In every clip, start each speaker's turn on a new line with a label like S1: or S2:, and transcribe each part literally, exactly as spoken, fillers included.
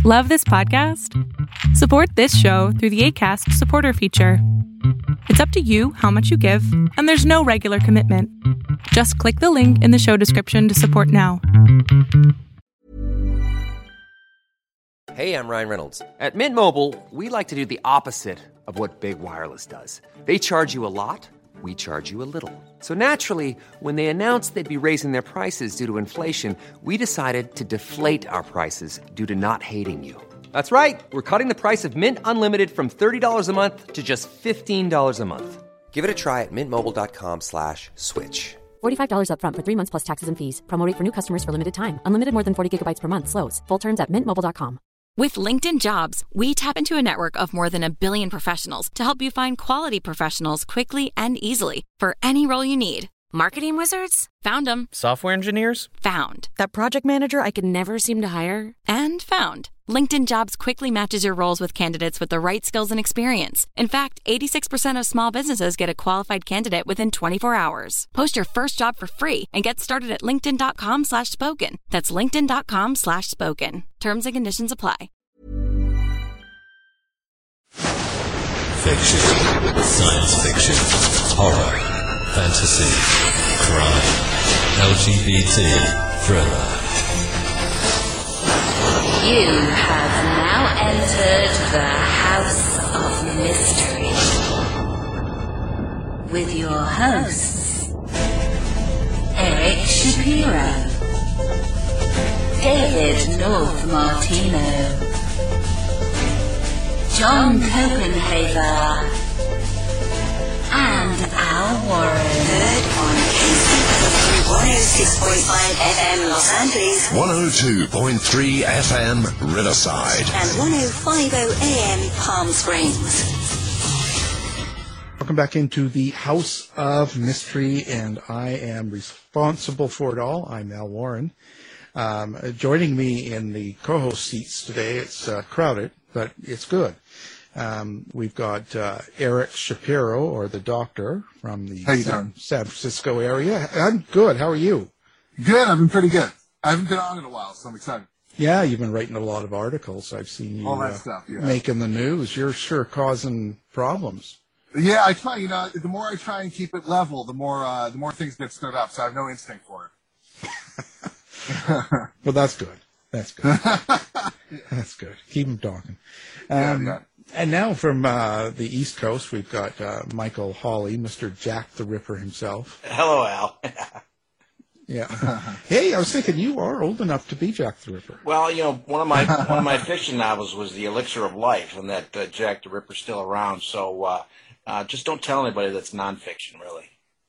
S1: Love this podcast? Support this show through the Acast supporter feature. It's up to you how much you give, and there's no regular commitment. Just click the link in the show description to support now.
S2: Hey, I'm Ryan Reynolds. At Mint Mobile, we like to do the opposite of what Big Wireless does. They charge you a lot, we charge you a little. So naturally, when they announced they'd be raising their prices due to inflation, we decided to deflate our prices due to not hating you. That's right. We're cutting the price of Mint Unlimited from thirty dollars a month to just fifteen dollars a month. Give it a try at mintmobile.com slash switch.
S3: forty-five dollars up front for three months plus taxes and fees. Promo rate for new customers for limited time. Unlimited more than forty gigabytes per month slows. Full terms at mint mobile dot com.
S4: With LinkedIn Jobs, we tap into a network of more than a billion professionals to help you find quality professionals quickly and easily for any role you need. Marketing wizards? Found them.
S5: Software engineers?
S4: Found.
S3: That project manager I could never seem to hire?
S4: And found. LinkedIn Jobs quickly matches your roles with candidates with the right skills and experience. In fact, eighty-six percent of small businesses get a qualified candidate within twenty-four hours. Post your first job for free and get started at linkedin.com slash spoken. That's linkedin.com slash spoken. Terms and conditions apply.
S6: Fiction, science fiction, horror, fantasy, crime, L G B T, thriller.
S7: You have now entered the House of Mystery with your hosts, Eric Shapiro, David North Martino, John Copenhaver, and Al Warren. Heard on one oh six point five F M Los Angeles,
S6: one oh two point three F M Riverside,
S7: and one oh five point oh A M Palm Springs.
S8: Welcome back into the House of Mystery, and I am responsible for it all. I'm Al Warren. Um, joining me in the co-host seats today, it's uh, crowded, but it's good. Um, we've got uh, Eric Shapiro, or the Doctor, from the San, San Francisco area. I'm good. How are you?
S9: Good. I've been pretty good. I haven't been on in a while, so I'm excited.
S8: Yeah, you've been writing a lot of articles. I've seen you
S9: All that
S8: uh,
S9: stuff, yeah.
S8: making the news. You're sure causing problems.
S9: Yeah, I try. You know, the more I try and keep it level, the more uh, the more things get stirred up. So I have no instinct for it.
S8: Well, that's good. That's good. That's good. Keep them talking. Um, yeah, yeah. And now from uh, the East Coast, we've got uh, Michael Hawley, Mister Jack the Ripper himself.
S10: Hello, Al.
S8: Yeah. Hey, I was thinking you are old enough to be Jack the Ripper.
S10: Well, you know, one of my one of my fiction novels was The Elixir of Life, and that uh, Jack the Ripper's still around. So uh, uh, just don't tell anybody that's nonfiction, really.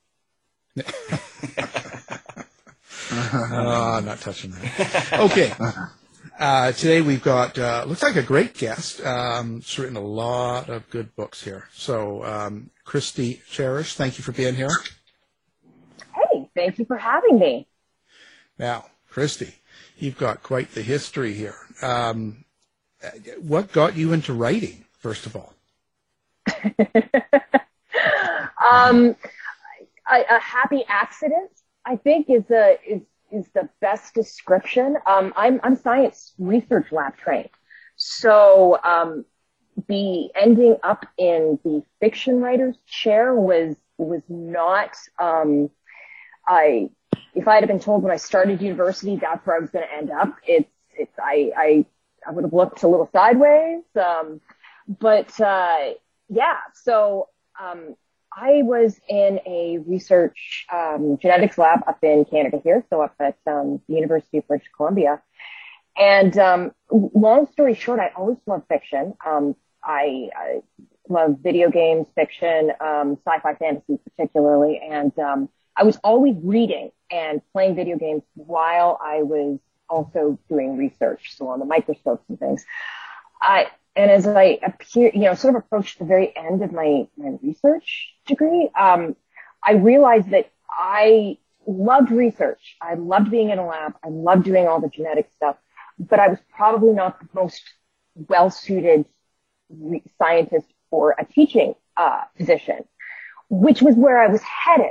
S8: uh, not touching that. Okay. Uh, today we've got, uh, looks like a great guest. Um, she's written a lot of good books here. So, um, Christy Cherish, thank you for being here.
S11: Hey, thank you for having me.
S8: Now, Christy, you've got quite the history here. Um, what got you into writing, first of all?
S11: um, a, a happy accident, I think, is a is. is the best description. Um, I'm, I'm science research lab trained. So, um, the ending up in the fiction writer's chair was, was not, um, I, if I had been told when I started university, that's where I was going to end up. It's, it's, I, I, I would have looked a little sideways. Um, but, uh, yeah, so, um, I was in a research um, genetics lab up in Canada here, so up at um, the University of British Columbia. And um, long story short, I always loved fiction. Um, I, I love video games, fiction, um, sci-fi fantasy particularly. And um, I was always reading and playing video games while I was also doing research, so on the microscopes and things. I And as I appear, you know, sort of approached the very end of my, my research degree, um, I realized that I loved research. I loved being in a lab. I loved doing all the genetic stuff, but I was probably not the most well-suited re- scientist for a teaching uh, position, which was where I was headed.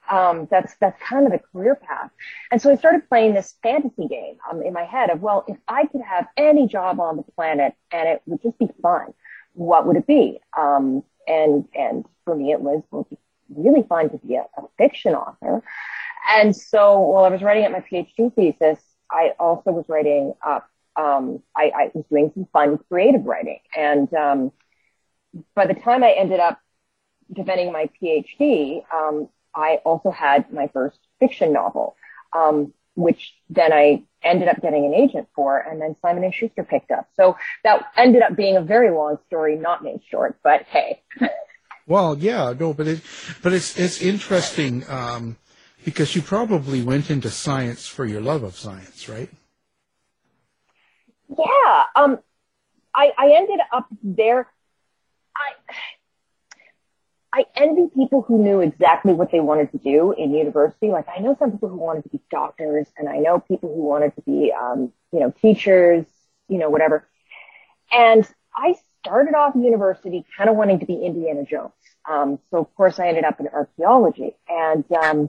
S11: Um, that's, that's kind of the career path. And so I started playing this fantasy game um, in my head of, well, if I could have any job on the planet and it would just be fun, what would it be? Um, and, and for me, it was, well, it's really fun to be a, a fiction author. And so while I was writing at my PhD thesis, I also was writing up, um, I, I was doing some fun creative writing. And, um, by the time I ended up defending my PhD, um, I also had my first fiction novel, um, which then I ended up getting an agent for, and then Simon and Schuster picked up. So that ended up being a very long story, not made short, but hey.
S8: Well, yeah, no, but it, but it's it's interesting um, because you probably went into science for your love of science, right?
S11: Yeah, um, I I ended up there. I. I envy people who knew exactly what they wanted to do in university. Like, I know some people who wanted to be doctors, and I know people who wanted to be, um, you know, teachers, you know, whatever. And I started off university kind of wanting to be Indiana Jones. Um, so of course I ended up in archaeology, and, um,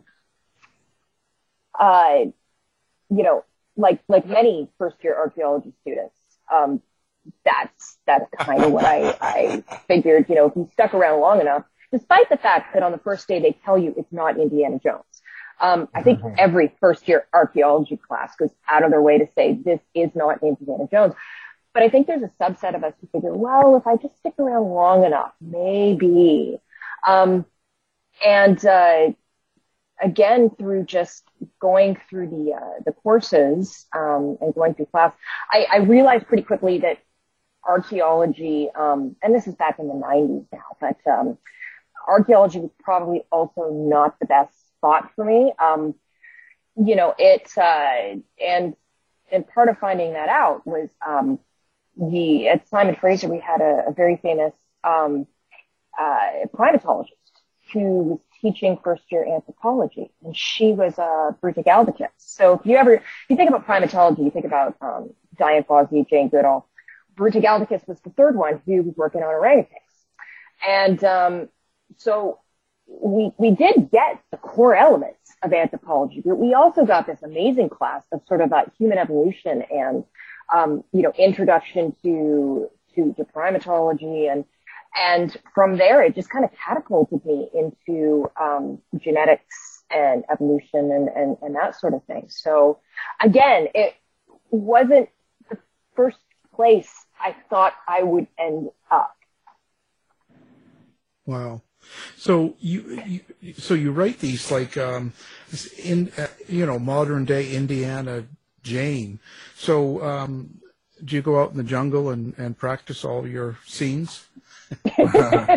S11: uh, you know, like, like many first year archaeology students, um, that's, that's kind of what I, I figured, you know, if you stuck around long enough, despite the fact that on the first day they tell you it's not Indiana Jones. Um, I think every first year archaeology class goes out of their way to say this is not Indiana Jones. But I think there's a subset of us who figure, well, if I just stick around long enough, maybe. Um, and, uh, again, through just going through the, uh, the courses, um, and going through class, I, I realized pretty quickly that archaeology, um, and this is back in the nineties now, but, um, archaeology was probably also not the best spot for me. Um, you know, it, uh, and, and part of finding that out was, um, the, at Simon Fraser, we had a, a very famous, um, uh, primatologist who was teaching first year anthropology, and she was, uh, Bruta Galvakis. So if you ever, if you think about primatology, you think about, um, Diane Fawsey, Jane Goodall. Bruta Galvakis was the third one who was working on orangutans. And, um, so we, we did get the core elements of anthropology, but we also got this amazing class of sort of uh, human evolution and, um, you know, introduction to, to, to primatology. And, and from there, it just kind of catapulted me into, um, genetics and evolution and, and, and that sort of thing. So again, it wasn't the first place I thought I would end up.
S8: Wow. So you, you so you write these like um, in uh, you know modern day Indiana Jane. So um, do you go out in the jungle and, and practice all your scenes?
S11: You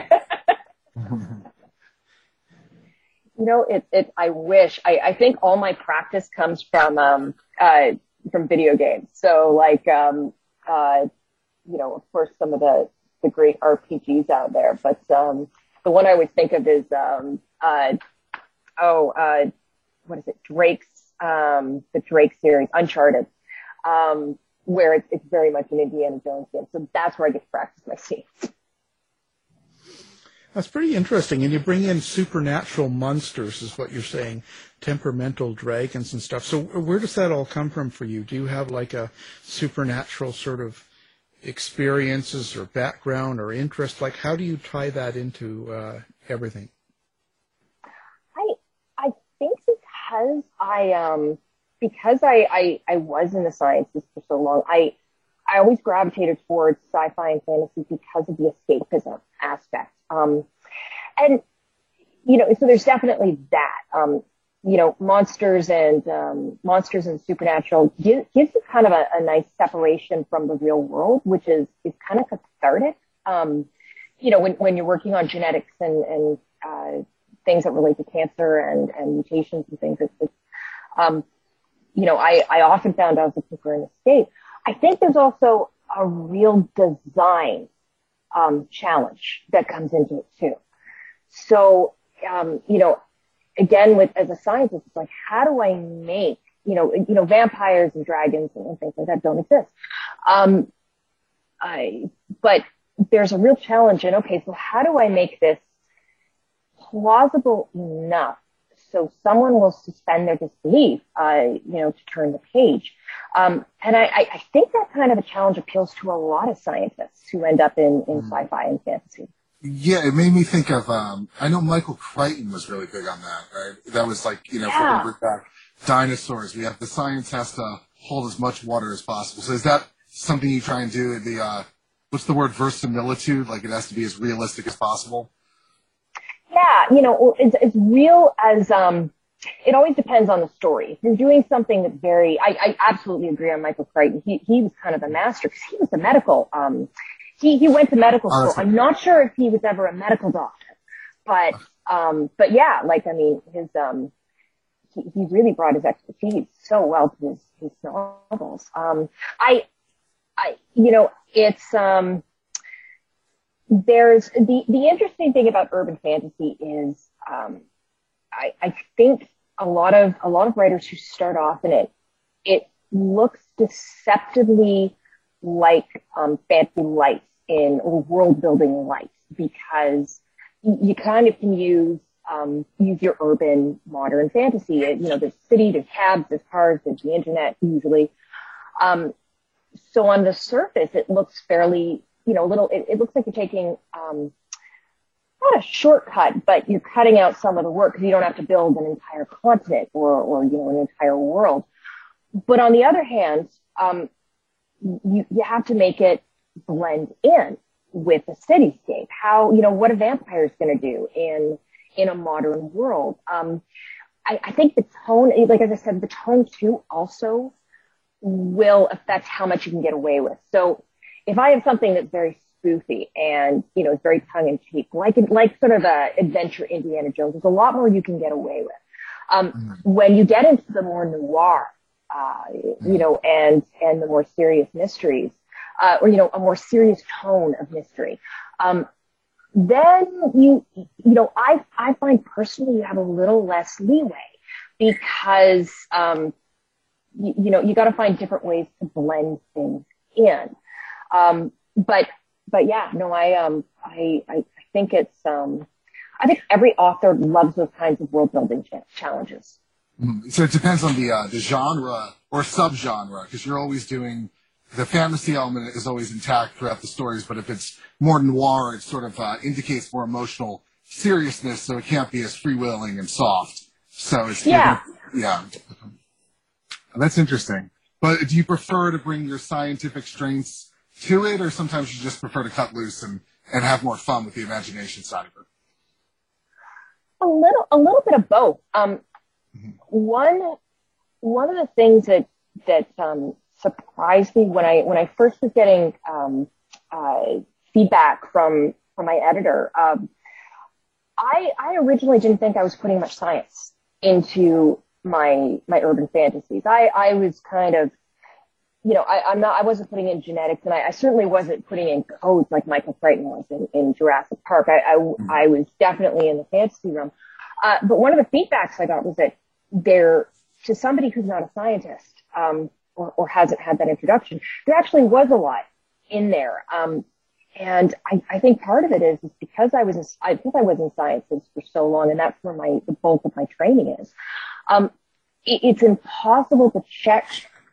S11: know, it, it, I wish, I, I think all my practice comes from, um, uh, from video games. So like, um, uh, you know, of course, some of the, the great R P Gs out there, but, um, the one I always think of is, um, uh, oh, uh, what is it? Drake's, um, the Drake series, Uncharted, um, where it's, it's very much an Indiana Jones game. So that's where I get to practice my scenes.
S8: That's pretty interesting. And you bring in supernatural monsters, is what you're saying, temperamental dragons and stuff. So where does that all come from for you? Do you have like a supernatural sort of experiences or background or interest? Like, how do you tie that into uh, everything?
S11: I I think because I um because I, I I was in the sciences for so long, I I always gravitated towards sci-fi and fantasy because of the escapism aspect. Um, and you know, so there's definitely that. Um, you know, monsters and um, monsters and supernatural gives, gives you kind of a, a nice separation from the real world, which is is kind of cathartic. Um, you know, when when you're working on genetics and and uh, things that relate to cancer and and mutations and things, it's, it's um, you know, I I often found I was looking for an escape. I think there's also a real design um, challenge that comes into it too. So, um, you know, again, with as a scientist, it's like, how do I make, you know, you know, vampires and dragons and, and things like that don't exist. Um, I, but there's a real challenge in, okay, so how do I make this plausible enough So someone will suspend their disbelief, uh, you know, to turn the page. Um, and I, I think that kind of a challenge appeals to a lot of scientists who end up in, in mm. sci-fi and fantasy.
S9: Yeah, it made me think of, um, I know Michael Crichton was really big on that, right? That was like, you know,
S11: yeah.
S9: for back dinosaurs, we have the science has to hold as much water as possible. So is that something you try and do? The, uh, what's the word, verisimilitude? Like it has to be as realistic as possible?
S11: Yeah, you know, as, as real as, um, it always depends on the story. If you're doing something that's very, I, I absolutely agree on Michael Crichton. He, he was kind of a master because he was a medical, um, he, he went to medical school. I'm not sure if he was ever a medical doctor, but, um, but yeah, like, I mean, his, um, he, he really brought his expertise so well to his, his novels. Um, I, I, you know, it's, um, there's the, the interesting thing about urban fantasy is, um, I, I think a lot of, a lot of writers who start off in it, it looks deceptively like, um, fantasy light in, or world building light, because you, you kind of can use, um, use your urban modern fantasy. You know, there's city, there's cabs, there's cars, there's the internet usually. Um, so on the surface, it looks fairly, you know, a little, it, it looks like you're taking, um, not a shortcut, but you're cutting out some of the work because you don't have to build an entire continent or, or, you know, an entire world. But on the other hand, um, you, you have to make it blend in with the cityscape. How, you know, what a vampire is going to do in, in a modern world. Um, I, I think the tone, like as I said, the tone too also will affect how much you can get away with. So if I have something that's very spoofy and, you know, it's very tongue-in-cheek, like like sort of a adventure Indiana Jones, there's a lot more you can get away with. Um, mm-hmm. When you get into the more noir, uh, you know, and and the more serious mysteries, uh, or, you know, a more serious tone of mystery, um, then you, you know, I I find personally you have a little less leeway because, um, you, you know, you got to find different ways to blend things in. Um, but But yeah, no, I, um, I, I think it's, um, I think every author loves those kinds of world building ch- challenges.
S9: Mm. So it depends on the, uh, the genre or subgenre, because you're always doing, the fantasy element is always intact throughout the stories, but if it's more noir, it sort of, uh, indicates more emotional seriousness, so it can't be as freewheeling and soft. So it's,
S11: yeah.
S9: Yeah. That's interesting. But do you prefer to bring your scientific strengths to it, or sometimes you just prefer to cut loose and, and have more fun with the imagination side of it?
S11: A little, a little bit of both. Um, mm-hmm. one, one of the things that, that, um, surprised me when I, when I first was getting, um, uh, feedback from, from my editor, um, I, I originally didn't think I was putting much science into my, my urban fantasies. I, I was kind of, you know, I, I'm not, I wasn't putting in genetics, and I, I certainly wasn't putting in codes like Michael Crichton was in, in Jurassic Park. I, I, mm-hmm. I was definitely in the fantasy realm. Uh, but one of the feedbacks I got was that there, to somebody who's not a scientist, um, or, or hasn't had that introduction, there actually was a lot in there. Um, and I, I think part of it is, is because I was, in, I because I was in sciences for so long, and that's where my, the bulk of my training is. Um, it, it's impossible to check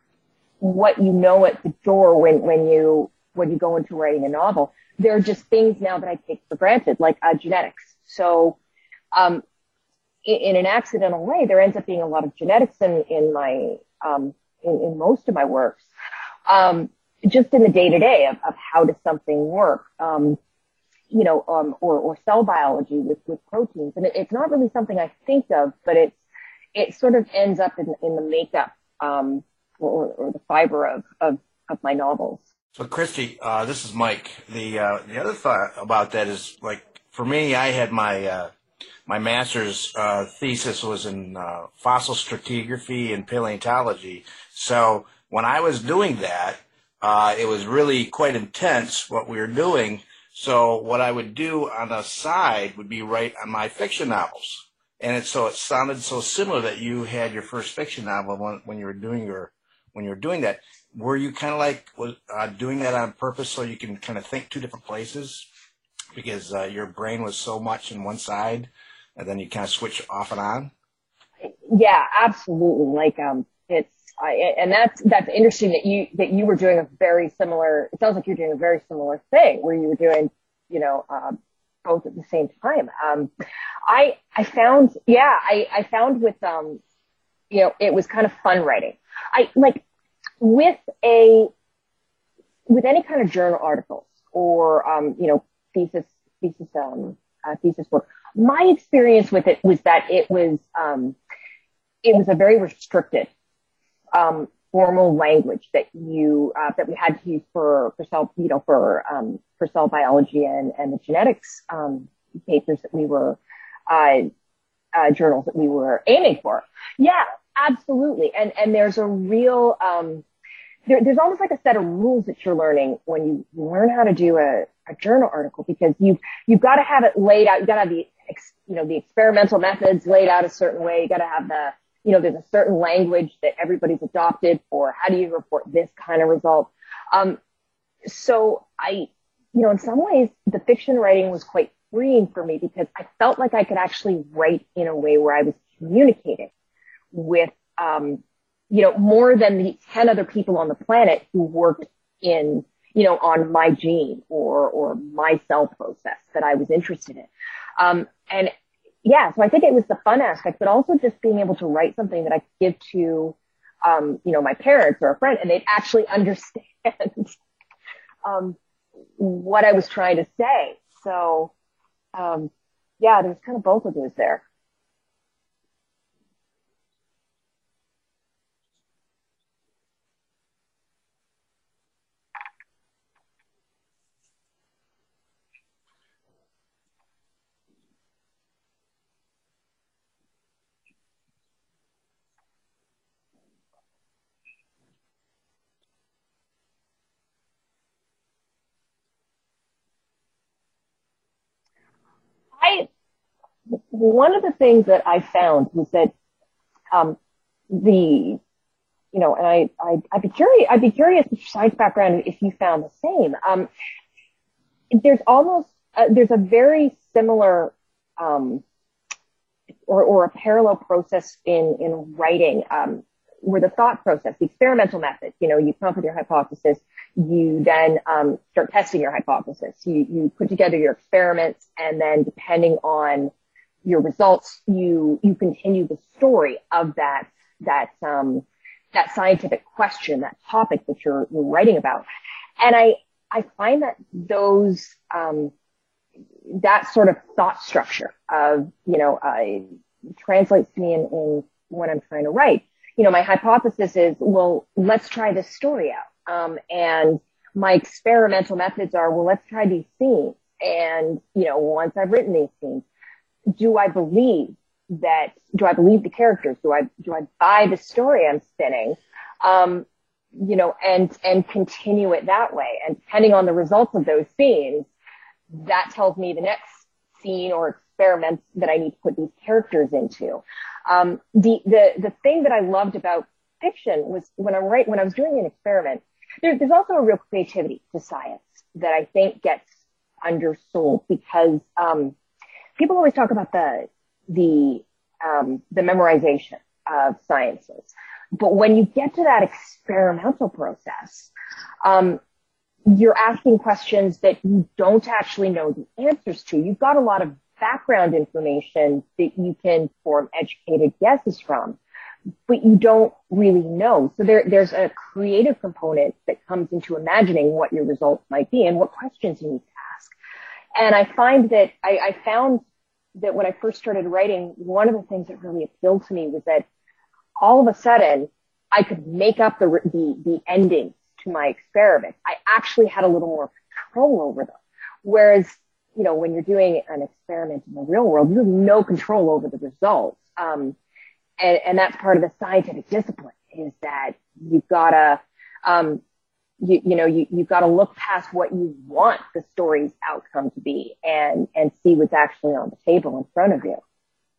S11: what you know at the door when, when you, when you go into writing a novel. There are just things now that I take for granted, like, uh, genetics. So, um, in, in an accidental way, there ends up being a lot of genetics in, in my, um, in, in most of my works. Um, just in the day to day of, of how does something work, um, you know, um, or, or cell biology with, with proteins. And it, it's not really something I think of, but it's, it sort of ends up in, in the makeup, um, Or, or the fiber of, of, of my novels.
S10: So, Christy, uh, this is Mike. The uh, the other thought about that is, like, for me, I had my uh, my master's uh, thesis was in uh, fossil stratigraphy and paleontology. So when I was doing that, uh, it was really quite intense what we were doing. So what I would do on the side would be write on my fiction novels. And it, so it sounded so similar that you had your first fiction novel when, when you were doing your when you were doing that. Were you kind of like was, uh, doing that on purpose so you can kind of think two different places because uh, your brain was so much in one side, and then you kind of switch off and on?
S11: Yeah, absolutely. Like, um, it's, I, and that's, that's interesting that you, that you were doing a very similar, it sounds like you're doing a very similar thing where you were doing, you know, um, both at the same time. Um, I, I found, yeah, I, I found with, um, you know, it was kind of fun writing. I like with a, with any kind of journal articles or, um, you know, thesis, thesis, um, uh, thesis work, my experience with it was that it was, um, it was a very restricted, um, formal language that you, uh, that we had to use for, for cell, you know, for, um, for cell biology and, and the genetics, um, papers that we were, uh, uh, journals that we were aiming for. Yeah, absolutely. And, and there's a real, um, there, there's almost like a set of rules that you're learning when you learn how to do a, a journal article, because you, you've got to have it laid out. You got to have the, ex, you know, the experimental methods laid out a certain way. You got to have the, you know, there's a certain language that everybody's adopted for how do you report this kind of result. Um, so I, you know, in some ways the fiction writing was quite freeing for me because I felt like I could actually write in a way where I was communicating with, um, you know, more than the ten other people on the planet who worked in, you know, on my gene or, or my cell process that I was interested in. Um, and yeah, so I think it was the fun aspect, but also just being able to write something that I could give to, um, you know, my parents or a friend, and they'd actually understand, um, what I was trying to say. So, um, yeah, there was kind of both of those there. I, one of the things that I found was that, um, the, you know, and I, I, I'd be curious, I'd be curious with your science background if you found the same. Um, there's almost, uh, there's a very similar, um, or, or a parallel process in, in writing, um, where the thought process, the experimental method, you know, you come up with your hypothesis, you then, um, start testing your hypothesis. You, you put together your experiments, and then depending on your results, you, you continue the story of that, that, um, that scientific question, that topic that you're, you're writing about. And I, I find that those, um, that sort of thought structure of, you know, uh, translates to me in, in what I'm trying to write. You know, my hypothesis is, well, let's try this story out. Um, and my experimental methods are, well, let's try these scenes. And, you know, once I've written these scenes, do I believe that, do I believe the characters? Do I, do I buy the story I'm spinning? Um, you know, and, and continue it that way. And depending on the results of those scenes, that tells me the next scene or experiment that I need to put these characters into. Um, the, the, the thing that I loved about fiction was when I write, when I was doing an experiment, there, there's also a real creativity to science that I think gets undersold because, um, people always talk about the, the, um, the memorization of sciences. But when you get to that experimental process, um, you're asking questions that you don't actually know the answers to. You've got a lot of background information that you can form educated guesses from, but you don't really know. So there, there's a creative component that comes into imagining what your results might be and what questions you need to ask. And I find that I, I found that when I first started writing, one of the things that really appealed to me was that all of a sudden I could make up the, the, the endings to my experiments. I actually had a little more control over them. Whereas, you know, when you're doing an experiment in the real world, you have no control over the results. Um, and, and that's part of the scientific discipline is that you've gotta, um, you, you know, you, you've got to look past what you want the story's outcome to be and, and see what's actually on the table in front of you.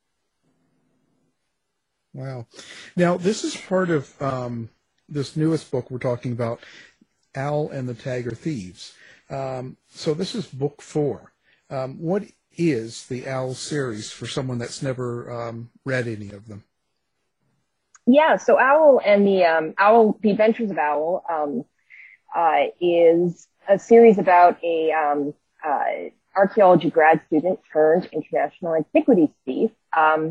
S8: Wow. Now, this is part of um, this newest book we're talking about, Al and the Tiger Thieves. Um, so this is book four. Um, what is the Al series for someone that's never um, read any of them?
S11: Yeah, so Owl and the um, Owl, The Adventures of Owl, um, uh, is a series about a um, uh, archaeology grad student turned international antiquities thief, um,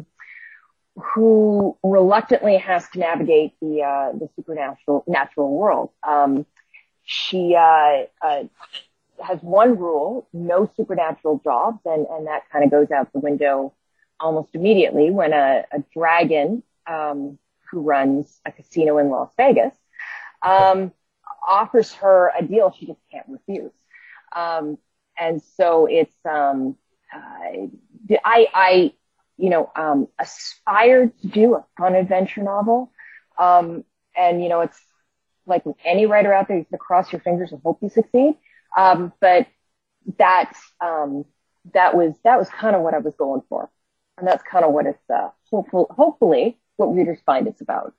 S11: who reluctantly has to navigate the uh, the supernatural natural world. Um, she uh, uh, has one rule: no supernatural jobs, and and that kind of goes out the window almost immediately when a, a dragon um, who runs a casino in Las Vegas um, offers her a deal she just can't refuse. Um, and so it's um, uh, I I. you know, um, aspired to do a fun adventure novel. Um, and, you know, it's like with any writer out there, you have to cross your fingers and hope you succeed. Um, but that, um, that was, that was kind of what I was going for. And that's kind of what it's, uh, hopeful, hopefully what readers find it's about.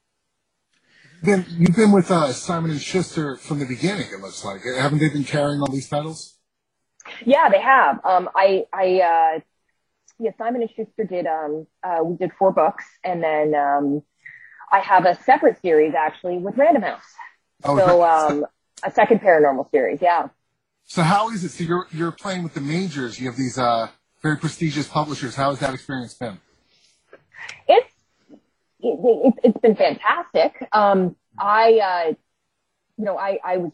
S9: Then you've been with, uh, Simon and Schuster from the beginning, it looks like. Haven't they been carrying all these titles?
S11: Yeah, they have. Um, I, I, uh, Yeah, Simon and Schuster did, um, uh, we did four books, and then, um, I have a separate series actually with Random House.
S9: Oh,
S11: so,
S9: that,
S11: um, a second paranormal series, yeah.
S9: So how is it? So you're, you're playing with the majors. You have these, uh, very prestigious publishers. How has that experience been?
S11: It's, it, it, it's been fantastic. Um, I, uh, you know, I, I was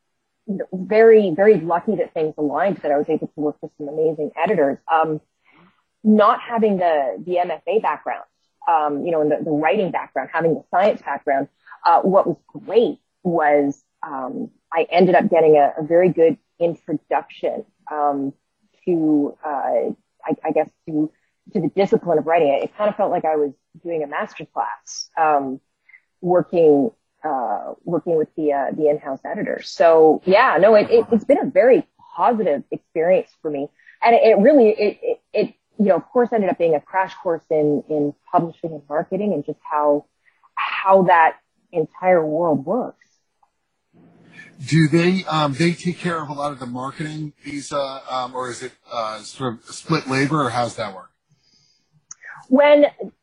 S11: very, very lucky that things aligned, that I was able to work with some amazing editors. Um, Not having the, the M F A background, um, you know, and the, the writing background, having the science background, uh, what was great was, um, I ended up getting a, a very good introduction, um, to, uh, I, I guess to, to the discipline of writing. It, it kind of felt like I was doing a master class, um, working, uh, working with the, uh, the in-house editors. So yeah, no, it, it, it's been a very positive experience for me. And it, it really, it, it, it you know, of course, ended up being a crash course in, in publishing and marketing and just how, how that entire world works.
S9: Do they, um, they take care of a lot of the marketing, these, uh, um, or is it, uh, sort of split labor, or how's that work?
S11: When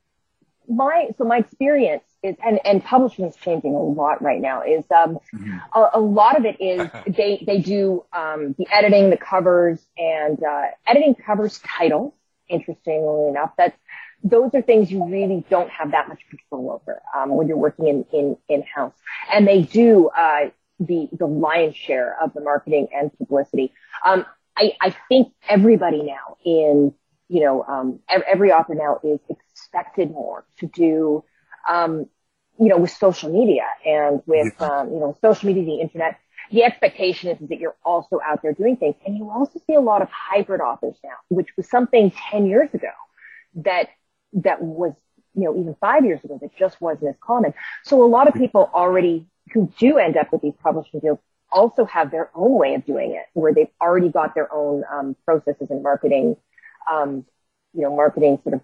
S11: my, so my experience is, and, and publishing is changing a lot right now, is, um, mm-hmm. a, a lot of it is they, they do, um, the editing, the covers, and, uh, editing covers titles. Interestingly enough, that's, those are things you really don't have that much control over, um, when you're working in, in, in-house. And they do, uh, the, the lion's share of the marketing and publicity. Um, I, I think everybody now in, you know, um, every author now is expected more to do, um, you know, with social media and with, um, you know, social media, the internet. The expectation is, is that you're also out there doing things. And you also see a lot of hybrid authors now, which was something ten years ago that, that was, you know, even five years ago, that just wasn't as common. So a lot of people already who do end up with these publishing deals also have their own way of doing it, where they've already got their own, um, processes and marketing, um, you know, marketing sort of,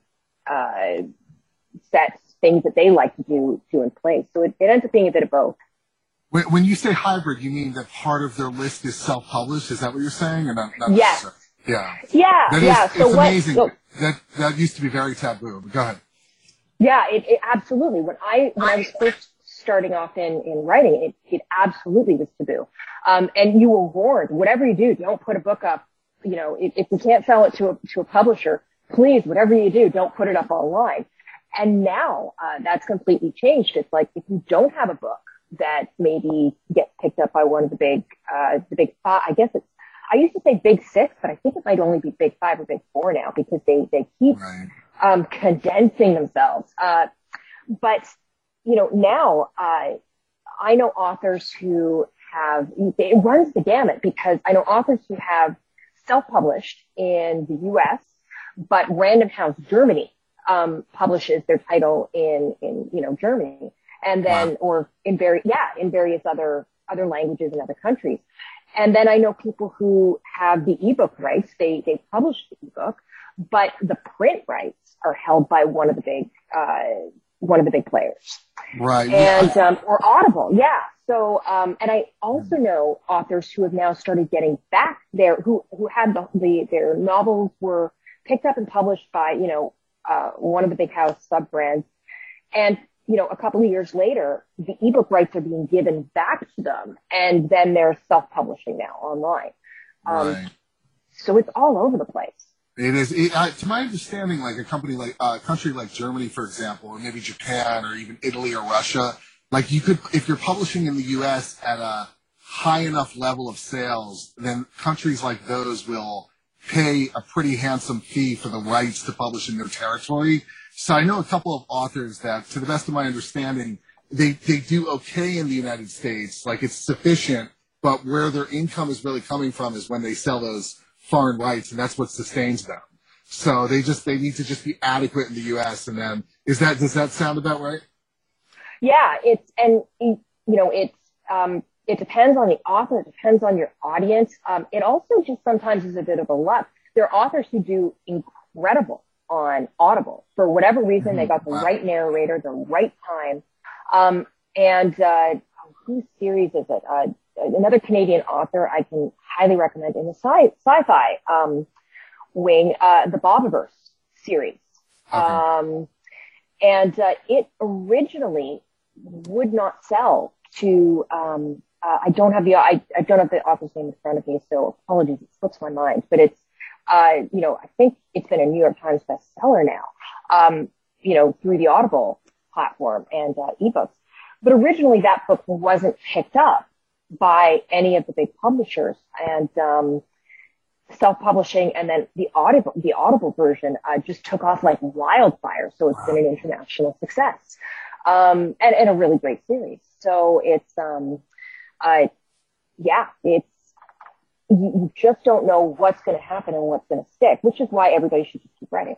S11: uh, sets, things that they like to do, do in place. So it, it ends up being a bit of both.
S9: When you say hybrid, you mean that part of their list is self-published? Is that what you're saying, or not? not
S11: yes.
S9: Yeah.
S11: Yeah.
S9: That
S11: yeah.
S9: Is,
S11: so
S9: it's
S11: what,
S9: amazing.
S11: So,
S9: that that used to be very taboo. But go ahead.
S11: Yeah. It, it absolutely. When I when I was first starting off in in writing, it it absolutely was taboo. Um, and you were warned, whatever you do, don't put a book up. You know, if, if you can't sell it to a to a publisher, please, whatever you do, don't put it up online. And now uh, that's completely changed. It's like if you don't have a book that maybe gets picked up by one of the big, uh, the big five, I guess it's, I used to say big six, but I think it might only be big five or big four now, because they, they keep, right. um, condensing themselves. Uh, but, you know, now, uh, I know authors who have, it runs the gamut, because I know authors who have self-published in the U S, but Random House Germany, um, publishes their title in, in, you know, Germany. And then, wow. or in very, yeah, in various other, other languages in other countries. And then I know people who have the ebook rights. They, they publish the ebook, but the print rights are held by one of the big, uh, one of the big players.
S9: Right.
S11: And, um, or Audible. Yeah. So, um, and I also know authors who have now started getting back there, who, who had the, the, their novels were picked up and published by, you know, uh, one of the big house sub brands. And you know, a couple of years later, the ebook rights are being given back to them, and then they're self-publishing now online. Um,
S9: right.
S11: So it's all over the place.
S9: It is, it, uh, to my understanding, like a company like uh, a country like Germany, for example, or maybe Japan, or even Italy or Russia, like you could, if you're publishing in the U S at a high enough level of sales, then countries like those will pay a pretty handsome fee for the rights to publish in their territory. So I know a couple of authors that, to the best of my understanding, they, they do okay in the United States, like it's sufficient, but where their income is really coming from is when they sell those foreign rights, and that's what sustains them. So they just, they need to just be adequate in the U S, and then, is that, does that sound about right?
S11: Yeah, it's, and, you know, it's, um, it depends on the author, it depends on your audience. Um, it also just sometimes is a bit of a luck. There are authors who do incredible on Audible. For whatever reason, mm-hmm. they got the wow. right narrator, the right time. Um, and, uh, whose series is it? Uh, another Canadian author I can highly recommend in the sci- sci-fi, um, wing, uh, the Bobiverse series.
S9: Okay.
S11: Um, and, uh, it originally would not sell to, um, uh, I don't have the, I, I don't have the author's name in front of me, so apologies, it slips my mind, but it's, uh, you know, I think it's been a New York Times bestseller now, um, you know, through the Audible platform and, uh, ebooks. But originally that book wasn't picked up by any of the big publishers, and, um, self-publishing, and then the Audible, the Audible version, uh, just took off like wildfire. So it's wow. been an international success, um, and, and a really great series. So it's, um, uh, yeah, it's, you, you just don't know what's going to happen and what's going to stick, which is why everybody should just keep writing.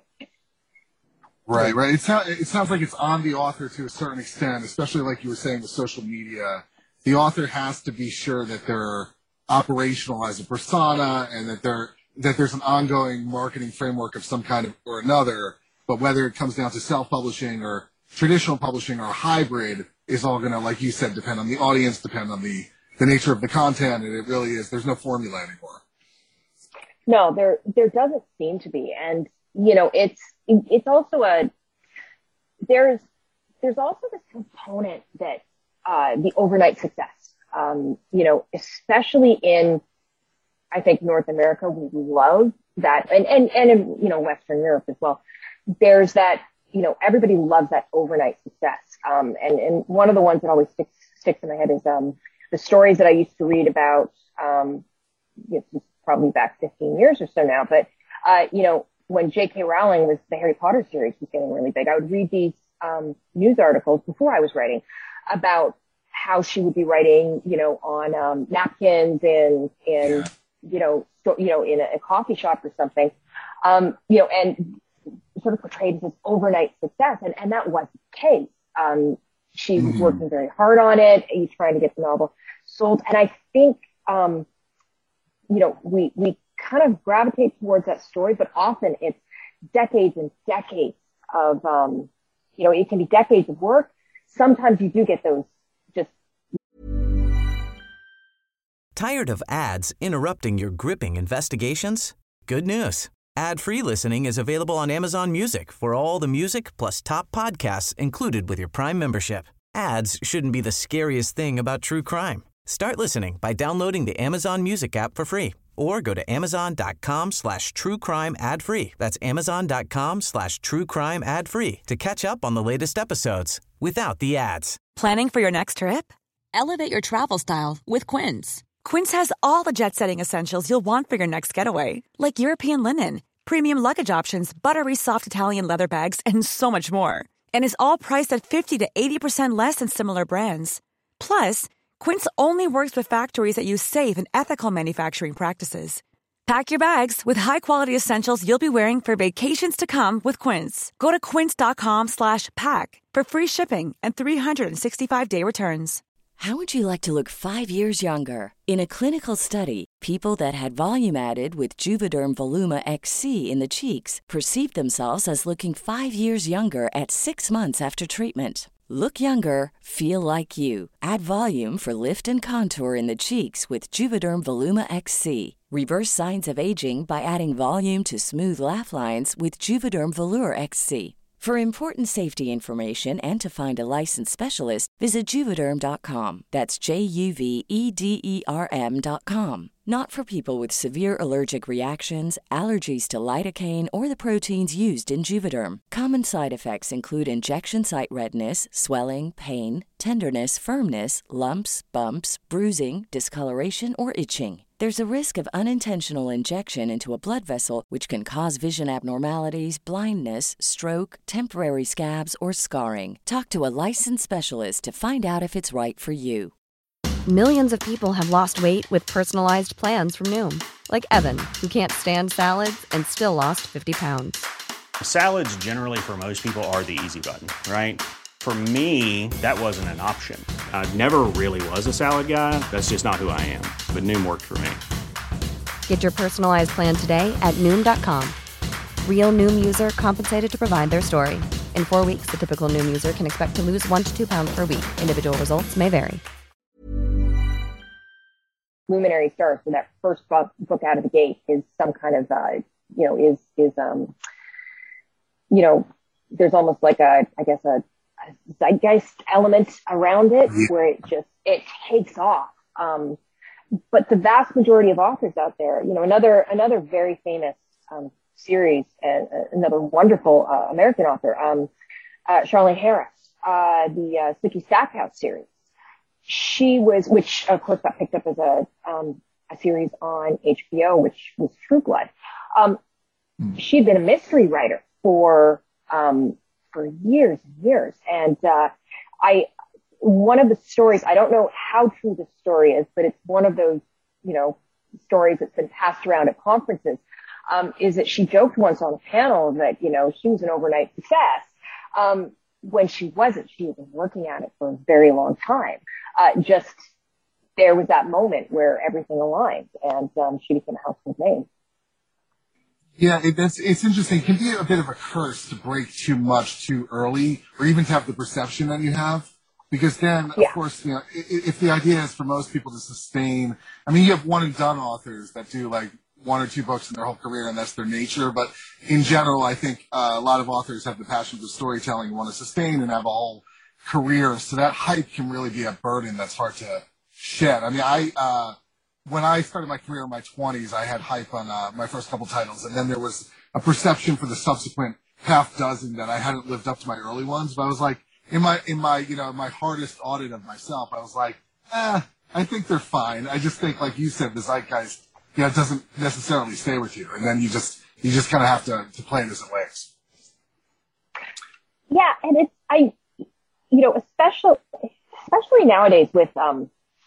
S9: Right, right. It, sound, it sounds like it's on the author to a certain extent, especially like you were saying with social media. The author has to be sure that they're operational as a persona, and that they're, that there's an ongoing marketing framework of some kind of or another. But whether it comes down to self-publishing or traditional publishing or hybrid is all going to, like you said, depend on the audience, depend on the, the nature of the content, and it really is, there's no formula anymore.
S11: No, there, there doesn't seem to be. And, you know, it's, it's also a, there's, there's also this component that, uh, the overnight success, um, you know, especially in, I think North America, we love that, and, and, and in, you know, Western Europe as well. There's that, you know, everybody loves that overnight success. Um, and, and one of the ones that always sticks, sticks in my head is, um, the stories that I used to read about, um, it's probably back fifteen years or so now, but, uh, you know, when J K Rowling was, the Harry Potter series was getting really big, I would read these, um, news articles before I was writing about how she would be writing, you know, on, um, napkins and, and, yeah. you know, so, you know, in a, a coffee shop or something, um, you know, and sort of portrayed as this overnight success. And, and that wasn't the case. Um, she was mm-hmm. working very hard on it, trying to get the novel sold. And I think, um, you know, we, we kind of gravitate towards that story, but often it's decades and decades of, um, you know, it can be decades of work. Sometimes you do get those just.
S5: Tired of ads interrupting your gripping investigations? Good news. Ad-free listening is available on Amazon Music for all the music plus top podcasts included with your Prime membership. Ads shouldn't be the scariest thing about true crime. Start listening by downloading the Amazon Music app for free, or go to amazon.com slash true crime ad free. That's amazon.com slash true crime ad free to catch up on the latest episodes without the ads.
S4: Planning for your next trip? Elevate your travel style with Quince. Quince has all the jet-setting essentials you'll want for your next getaway, like European linen, premium luggage options, buttery soft Italian leather bags, and so much more. And is all priced at fifty to eighty percent less than similar brands. Plus, Quince only works with factories that use safe and ethical manufacturing practices. Pack your bags with high-quality essentials you'll be wearing for vacations to come with Quince. Go to quince.com slash pack for free shipping and three sixty-five day returns.
S12: How would you like to look five years younger? In a clinical study, people that had volume added with Juvederm Voluma X C in the cheeks perceived themselves as looking five years younger at six months after treatment. Look younger, feel like you. Add volume for lift and contour in the cheeks with Juvederm Voluma X C. Reverse signs of aging by adding volume to smooth laugh lines with Juvederm Volure X C. For important safety information and to find a licensed specialist, visit Juvederm dot com. That's J U V E D E R M dot com. Not for people with severe allergic reactions, allergies to lidocaine, or the proteins used in Juvederm. Common side effects include injection site redness, swelling, pain, tenderness, firmness, lumps, bumps, bruising, discoloration, or itching. There's a risk of unintentional injection into a blood vessel, which can cause vision abnormalities, blindness, stroke, temporary scabs, or scarring. Talk to a licensed specialist to find out if it's right for you.
S13: Millions of people have lost weight with personalized plans from Noom. Like Evan, who can't stand salads and still lost fifty pounds.
S14: Salads generally for most people are the easy button, right? For me, that wasn't an option. I never really was a salad guy. That's just not who I am. But Noom worked for me.
S13: Get your personalized plan today at Noom dot com. Real Noom user compensated to provide their story. In four weeks, the typical Noom user can expect to lose one to two pounds per week. Individual results may vary.
S11: Luminary Stars, so that first book, book out of the gate is some kind of, uh, you know, is, is, um, you know, there's almost like a, I guess, a, a zeitgeist element around it where it just, it takes off. Um, but the vast majority of authors out there, you know, another, another very famous, um, series and uh, another wonderful, uh, American author, um, uh, Charlaine Harris, uh, the, uh, Sticky Stackhouse series. She was, which of course got picked up as a, um, a series on H B O, which was True Blood. Um, mm. She'd been a mystery writer for, um, for years and years. And, uh, I, one of the stories, I don't know how true the story is, but it's one of those, you know, stories that's been passed around at conferences, um, is that she joked once on a panel that, you know, she was an overnight success. Um, when she wasn't, she had been working at it for a very long time. Uh, just there was that moment where everything aligned and, um, she became a household name.
S9: Yeah, it, it's, it's interesting. It can be a bit of a curse to break too much too early or even to have the perception that you have. Because then, of
S11: yeah.
S9: course, you know, if, if the idea is for most people to sustain, I mean, you have one and done authors that do like one or two books in their whole career and that's their nature. But in general, I think uh, a lot of authors have the passion for storytelling and want to sustain and have a whole career. So that hype can really be a burden that's hard to shed. I mean, I, uh, when I started my career in my twenties, I had hype on uh, my first couple titles. And then there was a perception for the subsequent half dozen that I hadn't lived up to my early ones. But I was like, in my, in my, you know, my hardest audit of myself, I was like, eh, I think they're fine. I just think, like you said, the zeitgeist, you know, it doesn't necessarily stay with you. And then you just, you just kind of have to, to play in different ways.
S11: Yeah. And it's, I, you know, especially, especially nowadays with, um,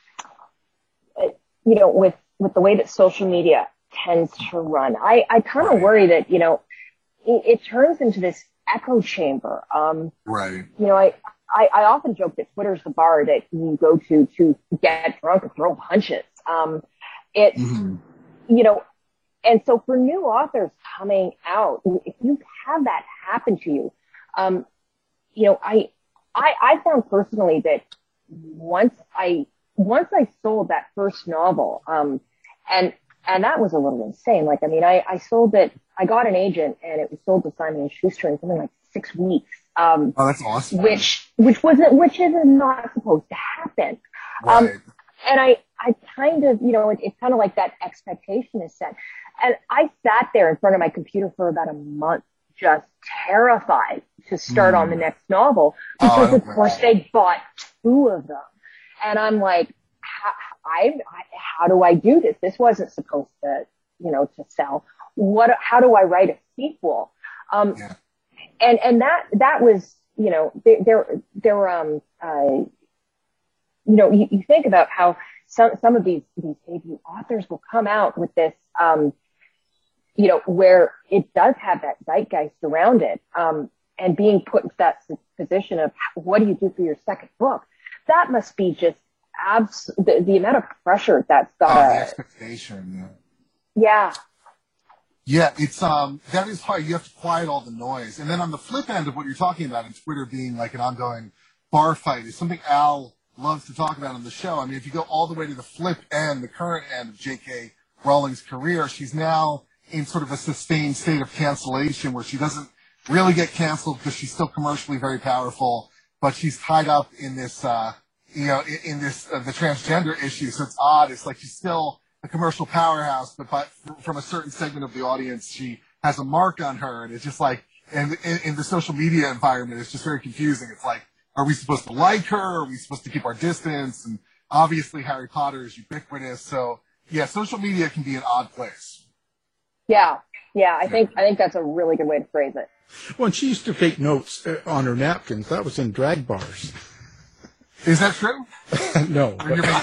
S11: you know, with, with the way that social media tends to run, I, I kind of worry that, you know, it, it turns into this echo chamber. Um,
S9: right.
S11: You know, I, I, I often joke that Twitter's the bar that you go to to get drunk and throw punches. Um, it's, mm-hmm. you know, and so for new authors coming out, if you have that happen to you, um, you know, I, I, I found personally that once I, once I sold that first novel, um, and, and that was a little insane. Like, I mean, I, I sold it, I got an agent and it was sold to Simon and Schuster in something like six weeks. Um,
S9: oh, that's awesome.
S11: Which, which wasn't, which is not supposed to happen.
S9: Right.
S11: Um, and I, I kind of, you know, it, it's kind of like that expectation is set. And I sat there in front of my computer for about a month, just terrified to start mm. on the next novel because oh, of course they bought two of them. And I'm like, how, I, how do I do this? This wasn't supposed to, you know, to sell. What, how do I write a sequel? Um, yeah. and, and that, that was, you know, there, there, there, um, uh, you know, you, you think about how some, some of these, these debut authors will come out with this, um, you know, where it does have that zeitgeist around it, um, and being put into that position of what do you do for your second book? That must be just abs- the, the amount of pressure that's got.
S9: Oh, the expectation.
S11: Yeah.
S9: Yeah, it's um that is hard. You have to quiet all the noise. And then on the flip end of what you're talking about, and Twitter being like an ongoing bar fight, is something Al loves to talk about on the show. I mean, if you go all the way to the flip end, the current end of J K Rowling's career, she's now in sort of a sustained state of cancellation where she doesn't really get canceled because she's still commercially very powerful, but she's tied up in this, uh, you know, in, in this, uh, the transgender issue. So it's odd. It's like she's still a commercial powerhouse, but, but from a certain segment of the audience, she has a mark on her. And it's just like, and in, in the social media environment, it's just very confusing. It's like, are we supposed to like her? Are we supposed to keep our distance? And obviously Harry Potter is ubiquitous. So yeah, social media can be an odd place.
S11: Yeah. Yeah. I think, I think that's a really good way to phrase it.
S8: Well, and she used to take notes uh, on her napkins. That was in drag bars.
S9: Is that true?
S8: No.
S9: Or you're making,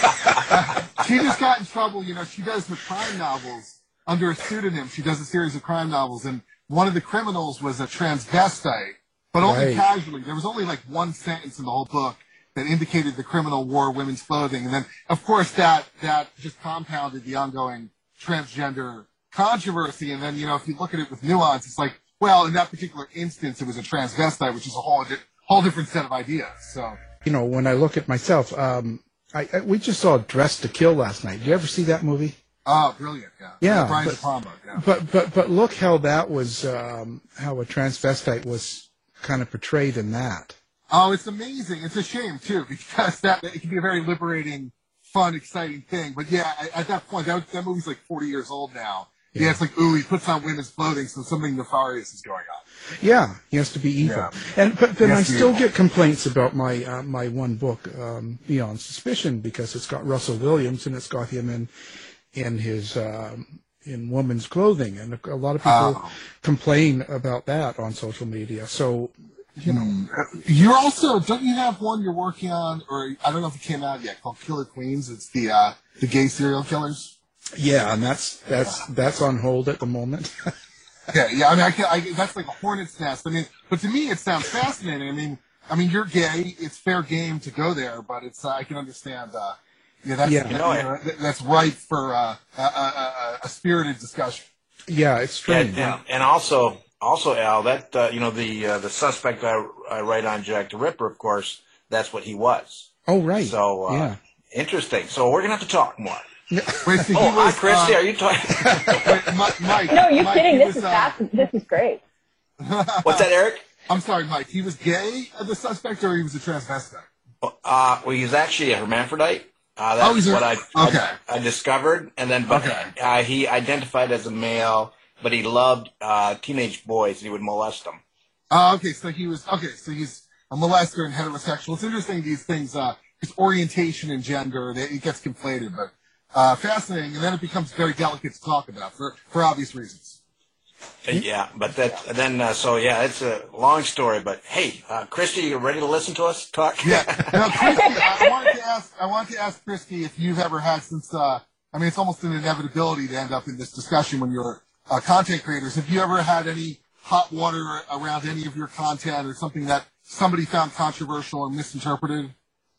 S9: uh, she just got in trouble. You know, she does the crime novels under a pseudonym. She does a series of crime novels, and one of the criminals was a transvestite, but only
S8: Right.
S9: casually. There was only like one sentence in the whole book that indicated the criminal wore women's clothing. And then, of course, that, that just compounded the ongoing transgender controversy. And then, you know, if you look at it with nuance, it's like, well, in that particular instance, it was a transvestite, which is a whole, di- whole different set of ideas. So,
S8: You know, when I look at myself, um, I, I, we just saw Dressed to Kill last night. Did you ever see that movie?
S9: oh, brilliant. Yeah.
S8: Yeah,
S9: Brian
S8: but-
S9: De Palma. Yeah.
S8: But but but look how that was, um, how a transvestite was kind of portrayed in that.
S9: Oh, it's amazing. It's a shame, too, because that it can be a very liberating, fun, exciting thing. But yeah, at, at that point, that, that movie's like forty years old now. Yeah. yeah, it's like, ooh, he puts on women's clothing, so something nefarious is going on.
S8: Yeah, he has to be evil.
S9: Yeah.
S8: And but then I
S9: Yes, he
S8: still
S9: is.
S8: get complaints about my uh, my one book, um, Beyond Suspicion, because it's got Russell Williams and it's got him in in his um, in woman's clothing, and a, a lot of people
S9: Oh.
S8: complain about that on social media. So, you know,
S9: You're also, don't you have one you're working on, or I don't know if it came out yet, called Killer Queens? It's the uh, the gay serial killers.
S8: yeah, and that's that's that's on hold at the moment.
S9: Yeah, yeah. I mean, I can, I, that's like a hornet's nest. I mean, but to me, it sounds fascinating. I mean, I mean, you're gay. It's fair game to go there, but it's uh, I can understand. Uh, yeah, that's
S8: Yeah.
S9: you know, that- that's ripe for uh, a, a, a, a spirited discussion.
S8: Yeah, it's
S10: And,
S8: strange.
S10: and, and also, also Al, that uh, you know the uh, the suspect I, I write on, Jack the Ripper, of course, that's what he was.
S8: Oh, right.
S10: So uh,
S8: yeah.
S10: interesting. So we're gonna have to talk more.
S9: Wait, so he
S10: Oh, hi,
S9: was,
S10: Christy.
S9: uh,
S10: Are you talking?
S9: wait, Mi- Mike.
S11: No, you're
S9: Mike,
S11: kidding.
S9: he
S11: This
S9: was,
S11: is
S9: uh,
S11: fast. This is great.
S10: What's that, Eric?
S9: I'm sorry, Mike. He was gay, uh, the suspect, or he was a transvestite?
S10: Uh, well, he's actually a hermaphrodite. Uh, that's
S9: Oh, he's a-
S10: what I,
S9: okay.
S10: I I discovered, and then but
S9: Okay.
S10: uh, he identified as a male, but he loved uh, teenage boys, and he would molest them.
S9: Oh, okay. So he was okay. So he's a molester and heterosexual. It's interesting these things. Uh, his orientation and gender, they, it gets conflated, but uh, fascinating. And then it becomes very delicate to talk about for for obvious reasons.
S10: Uh, Yeah, but that then uh, so yeah, it's a long story. But hey, uh, Christy, you ready to listen to us talk?
S9: Yeah. Now, Christy, I, I wanted to ask. I wanted to ask Christy if you've ever had since. Uh, I mean, it's almost an inevitability to end up in this discussion when you're uh, content creators. Have you ever had any hot water around any of your content, or something that somebody found controversial or misinterpreted?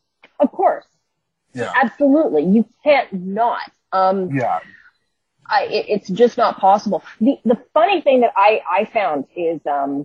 S11: Of course.
S9: Yeah.
S11: Absolutely. You can't not. Um,
S9: Yeah.
S11: I, it, it's just not possible. The, the funny thing that I, I found is, um,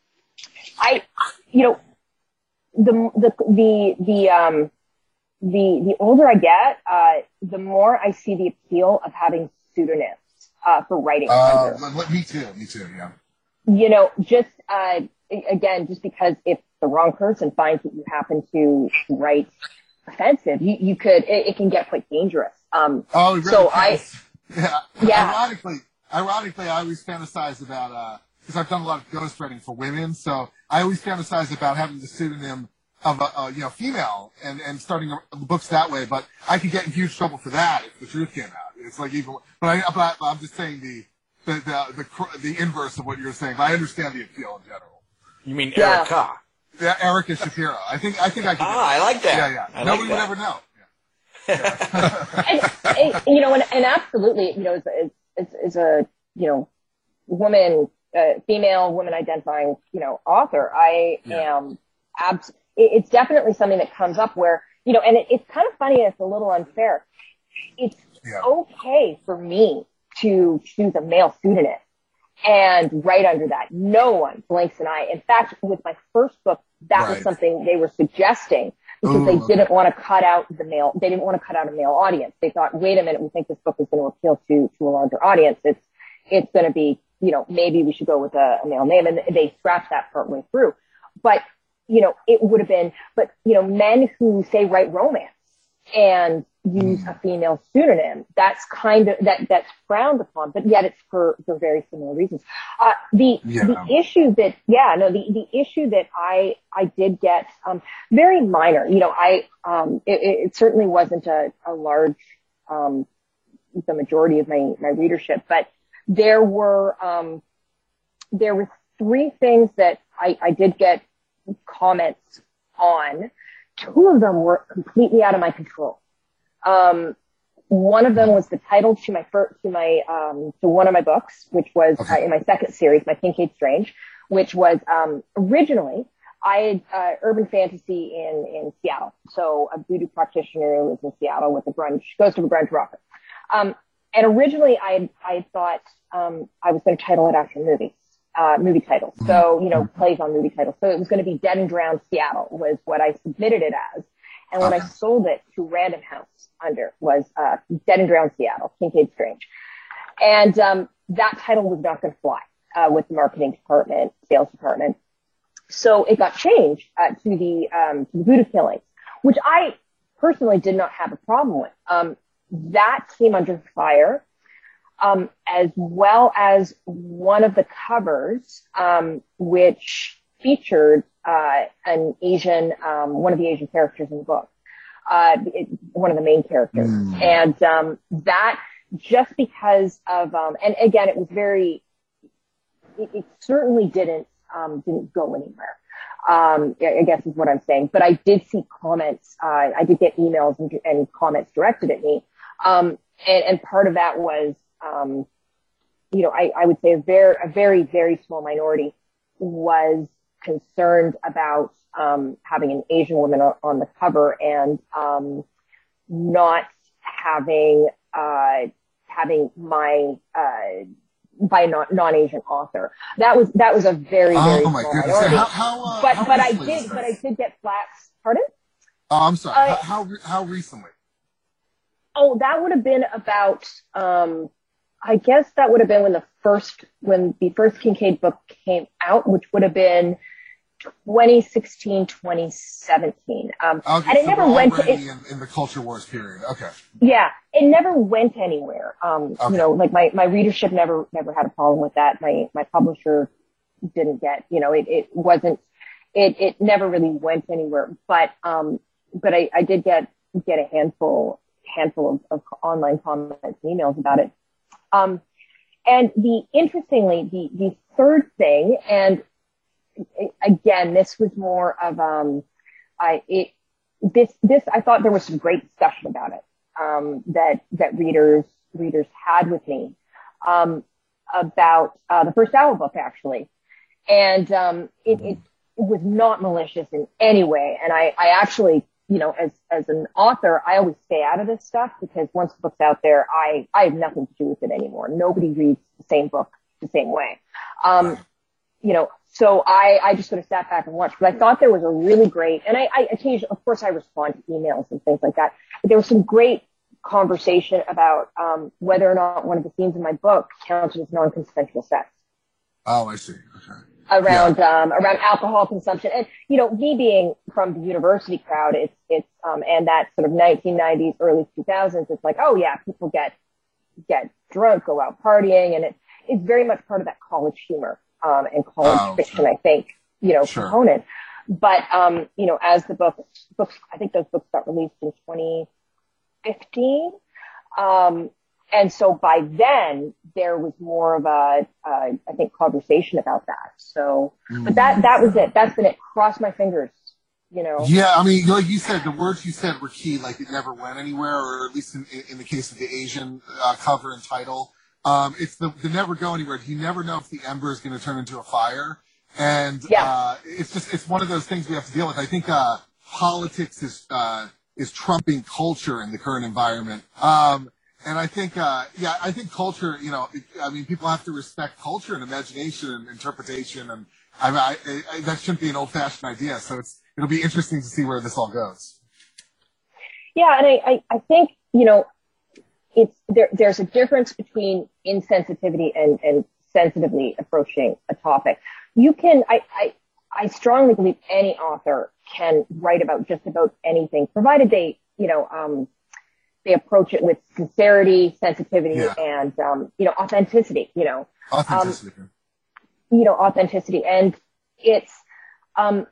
S11: I, you know, the, the, the, the, um, the, the older I get, uh, the more I see the appeal of having pseudonyms, uh, for writing.
S9: Uh,
S11: under.
S9: l- me too. Me too. Yeah.
S11: You know, just, uh, again, just because if the wrong person finds that you happen to write offensive, you, you could, it, it can get quite dangerous. Um,
S9: Oh, really?
S11: so I,
S9: Yeah.
S11: Yeah.
S9: Ironically, ironically, I always fantasize about, uh, because I've done a lot of ghostwriting for women, so I always fantasize about having the pseudonym of a, uh, you know, female and, and starting a, books that way, but I could get in huge trouble for that if the truth came out. It's like even, but, I, but I'm just saying the, the, the, the, cr- the inverse of what you're saying, but I understand the appeal in general.
S10: You mean
S11: Yeah.
S10: Erica?
S9: Yeah, Erica Shapiro. I think, I think I can.
S10: Ah, I like that.
S9: Yeah, yeah.
S10: I like
S9: Nobody would
S10: that.
S9: ever know.
S11: and, and, you know, and, and absolutely, you know, as, as, as a, you know, woman, uh, female woman identifying, you know, author, I
S9: Yeah.
S11: am abs- it, it's definitely something that comes up where, you know, and it, it's kind of funny and it's a little unfair. It's
S9: Yeah.
S11: okay for me to choose a male pseudonym and write under that. No one blinks an eye. In fact, with my first book, that was
S9: Right.
S11: something they were suggesting because
S9: Ooh,
S11: they
S9: okay.
S11: didn't want to cut out the male. They didn't want to cut out a male audience. They thought, wait a minute, we think this book is going to appeal to, to a larger audience. It's, it's going to be, you know, maybe we should go with a, a male name. And they scratched that part way through. But, you know, it would have been, but, you know, men who say write romance and use a female pseudonym, that's kind of, that, that's frowned upon, but yet it's for, for very similar reasons. Uh, the, yeah. the issue that, yeah, no, the, the issue that I, I did get, um, very minor, you know, I, um, it, it certainly wasn't a, a large, um, the majority of my, my readership, but there were, um, there were three things that I, I did get comments on. Two of them were completely out of my control. Um, one of them was the title to my first, to my, um, to one of my books, which was okay. uh, in my second series, my Kincaid Strange, which was, um, originally I had, uh, urban fantasy in, in Seattle. So a voodoo practitioner who lives in Seattle with a grunge, goes to a grunge rocker. Um, and originally I had, I had thought, um, I was going to title it after movies. Uh, movie titles. So, you know, plays on movie titles. So it was going to be Dead and Drowned Seattle was what I submitted it as. And when okay. I sold it to Random House under was, uh, Dead and Drowned Seattle, Kincaid Strange. And, um, that title was not going to fly, uh, with the marketing department, sales department. So it got changed, uh, to the, um, to the Voodoo Killings, which I personally did not have a problem with. Um, that came under fire. Um, as well as one of the covers, um, which featured, uh, an Asian, um, one of the Asian characters in the book, uh, it, one of the main characters. Mm. And, um, that just because of, um, and again, it was very, it, it certainly didn't, um, didn't go anywhere. Um, I guess is what I'm saying, but I did see comments, uh, I did get emails and, and comments directed at me. Um, and, and part of that was, Um, you know, I, I would say a very, a very, very small minority was concerned about, um, having an Asian woman on, on the cover and, um, not having, uh, having my, uh, by a non, non-Asian author. That was, that was a very, very
S9: oh my
S11: small
S9: goodness.
S11: minority.
S9: How, how, uh,
S11: but,
S9: how
S11: but I did, but I did get flats. Pardon?
S9: Oh, I'm sorry.
S11: Uh,
S9: how, how, how recently?
S11: Oh, that would have been about, um, I guess that would have been when the first, when the first Kincaid book came out, which would have been twenty sixteen, twenty seventeen. Um,
S9: okay,
S11: and it
S9: so
S11: never
S9: we're
S11: went to,
S9: already
S11: it,
S9: in, in the culture wars period. Okay.
S11: Yeah, it never went anywhere. Um,
S9: okay.
S11: You know, like my, my readership never, never had a problem with that. My, my publisher didn't get, you know, it, it wasn't, it, it never really went anywhere. But, um, but I, I did get, get a handful, handful of, of online comments and emails about it. Um, and the, interestingly, the, the third thing, and again, this was more of, um, I, it, this, this, I thought there was some great discussion about it, um, that, that readers, readers had with me, um, about, uh, the first Owl book, actually. And, um, it, it, it was not malicious in any way. And I, I actually, you know, as, as an author, I always stay out of this stuff because once the book's out there, I, I have nothing to do with it anymore. Nobody reads the same book the same way. Um, you know, so I, I just sort of sat back and watched, but I thought there was a really great, and I, I occasionally, of course I respond to emails and things like that, but there was some great conversation about, um, whether or not one of the scenes in my book counted as non-consensual sex.
S9: Oh, I see. Okay.
S11: Around,
S9: yeah.
S11: um, around alcohol consumption. And, you know, me being from the university crowd, it's, it's, um, and that sort of nineteen nineties, early two thousands, it's like, oh yeah, people get, get drunk, go out partying, and it, it's very much part of that college humor, um, and college
S9: oh,
S11: fiction,
S9: sure.
S11: I think, you know,
S9: sure.
S11: component. But, um, you know, as the book, books, I think those books got released in twenty fifteen, um, and so by then there was more of a, uh, I think, conversation about that. So, mm. but that, that was it. That's been it. Cross my fingers, you know.
S9: Yeah. I mean, like you said, the words you said were key. Like it never went anywhere, or at least in, in the case of the Asian uh, cover and title. Um, it's the, the never go anywhere. You never know if the ember is going to turn into a fire. And,
S11: yeah.
S9: uh, it's just, it's one of those things we have to deal with. I think, uh, politics is, uh, is trumping culture in the current environment. Um, And I think, uh, yeah, I think culture, you know, I mean, people have to respect culture and imagination and interpretation. And I, I, I that shouldn't be an old fashioned idea. So it's, it'll be interesting to see where this all goes.
S11: Yeah. And I, I, I think, you know, it's there, there's a difference between insensitivity and, and sensitively approaching a topic. You can, I, I, I strongly believe any author can write about just about anything, provided they, you know, um, they approach it with sincerity, sensitivity, yeah. and, um, you know, authenticity, you know.
S9: Authenticity.
S11: Um, you know, authenticity. And it's, um,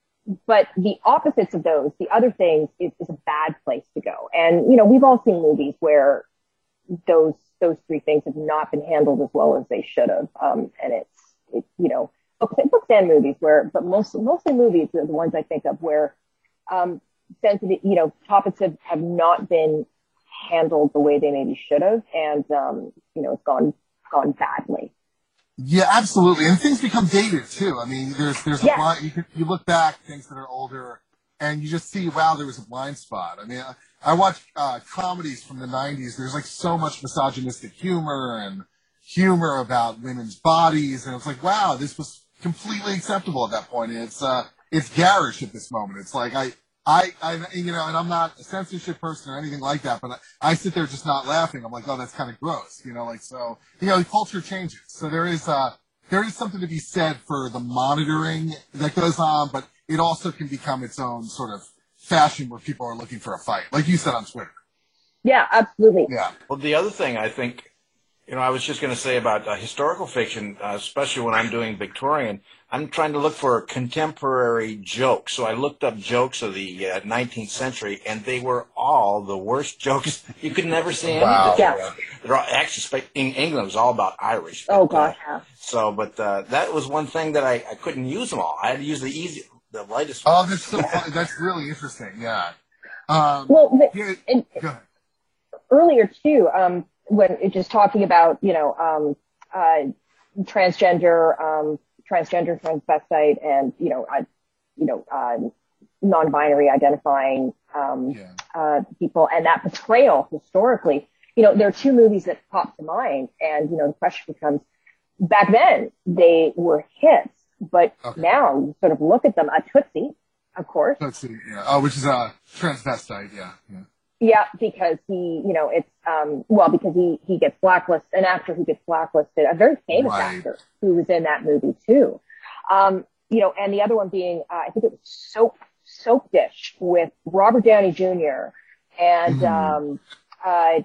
S11: but the opposites of those, the other things, is, is a bad place to go. And, you know, we've all seen movies where those, those three things have not been handled as well as they should have. Um, and it's, it, you know, books, books and movies where, but most, mostly movies are the ones I think of where, um, sensitive, you know, topics have, have not been handled the way they maybe should have. And, um, you know, it's gone, gone badly.
S9: Yeah, absolutely. And things become dated too. I mean, there's, there's a
S11: yes.
S9: blind, you, can, you look back, things that are older, and you just see, wow, there was a blind spot. I mean, I, I watch, uh, comedies from the nineties. There's like so much misogynistic humor and humor about women's bodies. And it's like, wow, this was completely acceptable at that point. And it's, uh, it's garish at this moment. It's like, I, I, I, you know, and I'm not a censorship person or anything like that, but I, I sit there just not laughing. I'm like, oh, that's kind of gross, you know, like, so, you know, culture changes. So there is, uh, there is something to be said for the monitoring that goes on, but it also can become its own sort of fashion where people are looking for a fight, like you said on Twitter.
S11: Yeah, absolutely.
S9: Yeah.
S10: Well, the other thing I think, you know, I was just going to say about uh, historical fiction, uh, especially when I'm doing Victorian, I'm trying to look for contemporary jokes. So I looked up jokes of the uh, nineteenth century, and they were all the worst jokes. You could never see anything.
S11: Wow. Yeah.
S10: They're all, actually, in England, it was all about Irish.
S11: Oh, gosh, yeah.
S10: Uh, so, but uh, that was one thing that I, I couldn't use them all. I had to use the easy, the lightest
S9: Oh,
S10: ones.
S9: that's so fun. That's really interesting, yeah. Um,
S11: well, the,
S9: yeah,
S11: and,
S9: go ahead.
S11: Earlier, too, um, when it just talking about, you know, um, uh, transgender, um, transgender, transvestite, and, you know, uh, you know, uh, non-binary identifying, um,
S9: Yeah.
S11: uh, people, and that betrayal historically, you know, there are two movies that pop to mind, and, you know, the question becomes, back then, they were hits, but
S9: Okay.
S11: now you sort of look at them, a Tootsie, of course.
S9: Let's see, yeah. Oh, which is, uh, transvestite, yeah, yeah.
S11: Yeah, because he, you know, it's, um, well, because he, he gets blacklisted, an actor who gets blacklisted, a very famous
S9: Right.
S11: actor who was in that movie too. Um, you know, and the other one being, uh, I think it was Soap, Soap Dish with Robert Downey Junior and,
S9: Mhm.
S11: um, uh,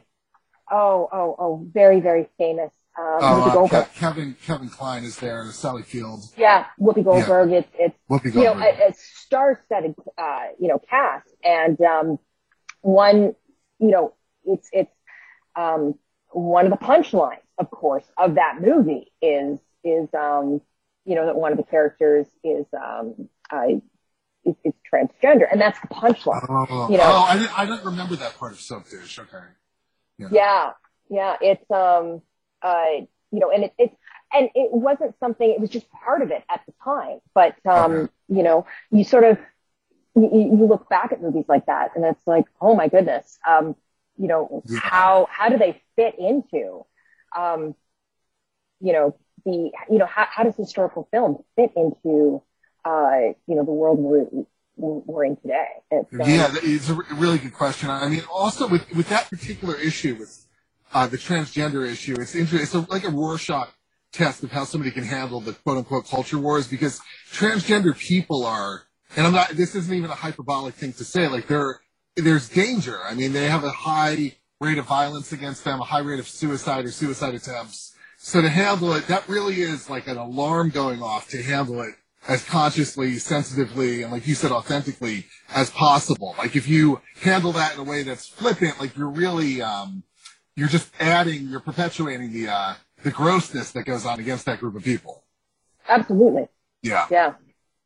S11: oh, oh, oh, very, very famous, um, Whoopi
S9: Oh, uh,
S11: Goldberg.
S9: Ke- Kevin, Kevin Kline is there, and Sally Field.
S11: Yeah, Whoopi Goldberg. It's, it's,
S9: Whoopi
S11: you know,
S9: Goldberg.
S11: a, a star-studded, uh, you know, cast. And, um, one, you know, it's, it's, um, one of the punchlines, of course, of that movie is, is, um, you know, that one of the characters is, um, uh, is, is transgender. And that's the punchline.
S9: Oh,
S11: you know,
S9: oh I, didn't, I didn't remember that part of Soap Dish. Okay. Yeah.
S11: yeah, yeah, it's, um, uh, you know, and it, it, and it wasn't something, it was just part of it at the time. But, um,
S9: Okay.
S11: you know, you sort of, you, you look back at movies like that and it's like, oh my goodness, um, you know,
S9: Yeah.
S11: how, how do they fit into, um, you know, the, you know, how, how does historical film fit into, uh, you know, the world we're, we're in today? It's, um,
S9: Yeah, that- it's a re- really good question. I mean, also with, with that particular issue, with uh, the transgender issue, it's interesting. It's a, like a Rorschach test of how somebody can handle the quote unquote culture wars, because transgender people are, and I'm not, this isn't even a hyperbolic thing to say, like there, there's danger. I mean, they have a high rate of violence against them, a high rate of suicide or suicide attempts. So to handle it, that really is like an alarm going off to handle it as consciously, sensitively, and like you said, authentically as possible. Like if you handle that in a way that's flippant, like you're really, um, you're just adding, you're perpetuating the, uh, the grossness that goes on against that group of people.
S11: absolutely.
S9: Yeah.
S11: Yeah.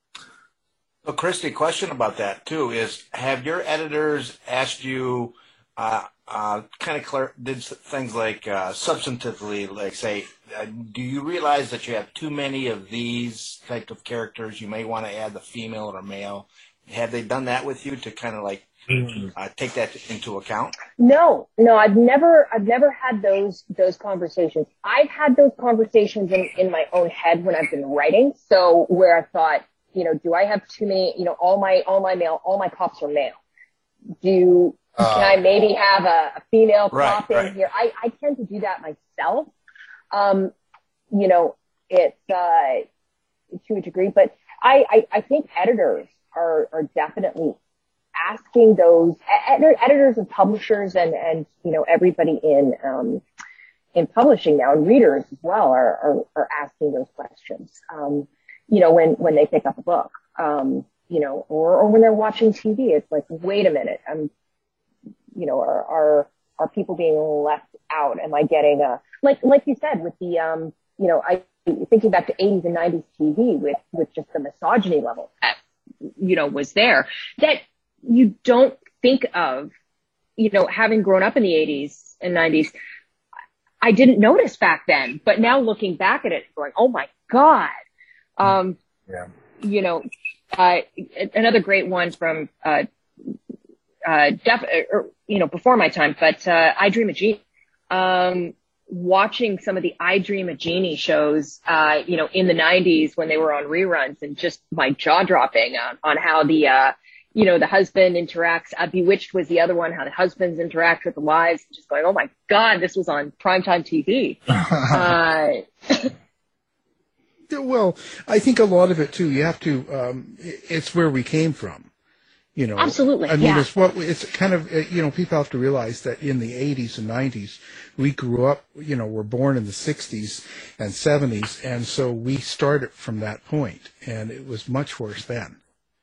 S10: So, Christy, question about that too is: have your editors asked you, uh, uh, kind of clar- did s- things like uh, substantively, like say, uh, do you realize that you have too many of these type of characters? You may want to add the female or male. Have they done that with you to kind of like uh, take that into account?
S11: No, no, I've never, I've never had those, those conversations. I've had those conversations in, in my own head when I've been writing. So where I thought, you know, do I have too many, you know, all my, all my male, all my cops are male. Do,
S9: Uh,
S11: can I maybe have a, a female
S10: Right,
S11: cop in
S10: right.
S11: here? I, I tend to do that myself. Um, you know, it's, uh, to a degree, but I, I, I think editors are, are definitely asking those ed- editors and publishers and, and, you know, everybody in, um, in publishing now and readers as well are, are, are asking those questions. Um, you know, when, when they pick up a book, um, you know, or, or when they're watching T V, it's like, wait a minute, I'm, you know, are, are, are people being left out? Am I getting a, like, like you said, with the, um, you know, I, thinking back to eighties and nineties T V with, with just the misogyny level that, you know, was there, that you don't think of, you know, having grown up in the eighties and nineties, I didn't notice back then, but now looking back at it going, oh my God. Um,
S9: yeah.
S11: you know, uh, another great one from, uh, uh, def- or, you know, before my time, but, uh, I Dream of Jeannie. Um, watching some of the I Dream of Jeannie shows, uh, you know, in the nineties when they were on reruns, and just my jaw dropping on, on how the, uh, you know, the husband interacts. Uh, Bewitched was the other one, how the husbands interact with the wives, just going, oh my God, this was on primetime T V. uh,
S8: well, I think a lot of it too, you have to, um, it's where we came from. You know,
S11: absolutely.
S8: I mean,
S11: yeah.
S8: it's what it's kind of, you know, people have to realize that in the eighties and nineties, we grew up, you know, we're born in the sixties and seventies. And so we started from that point, and it was much worse then.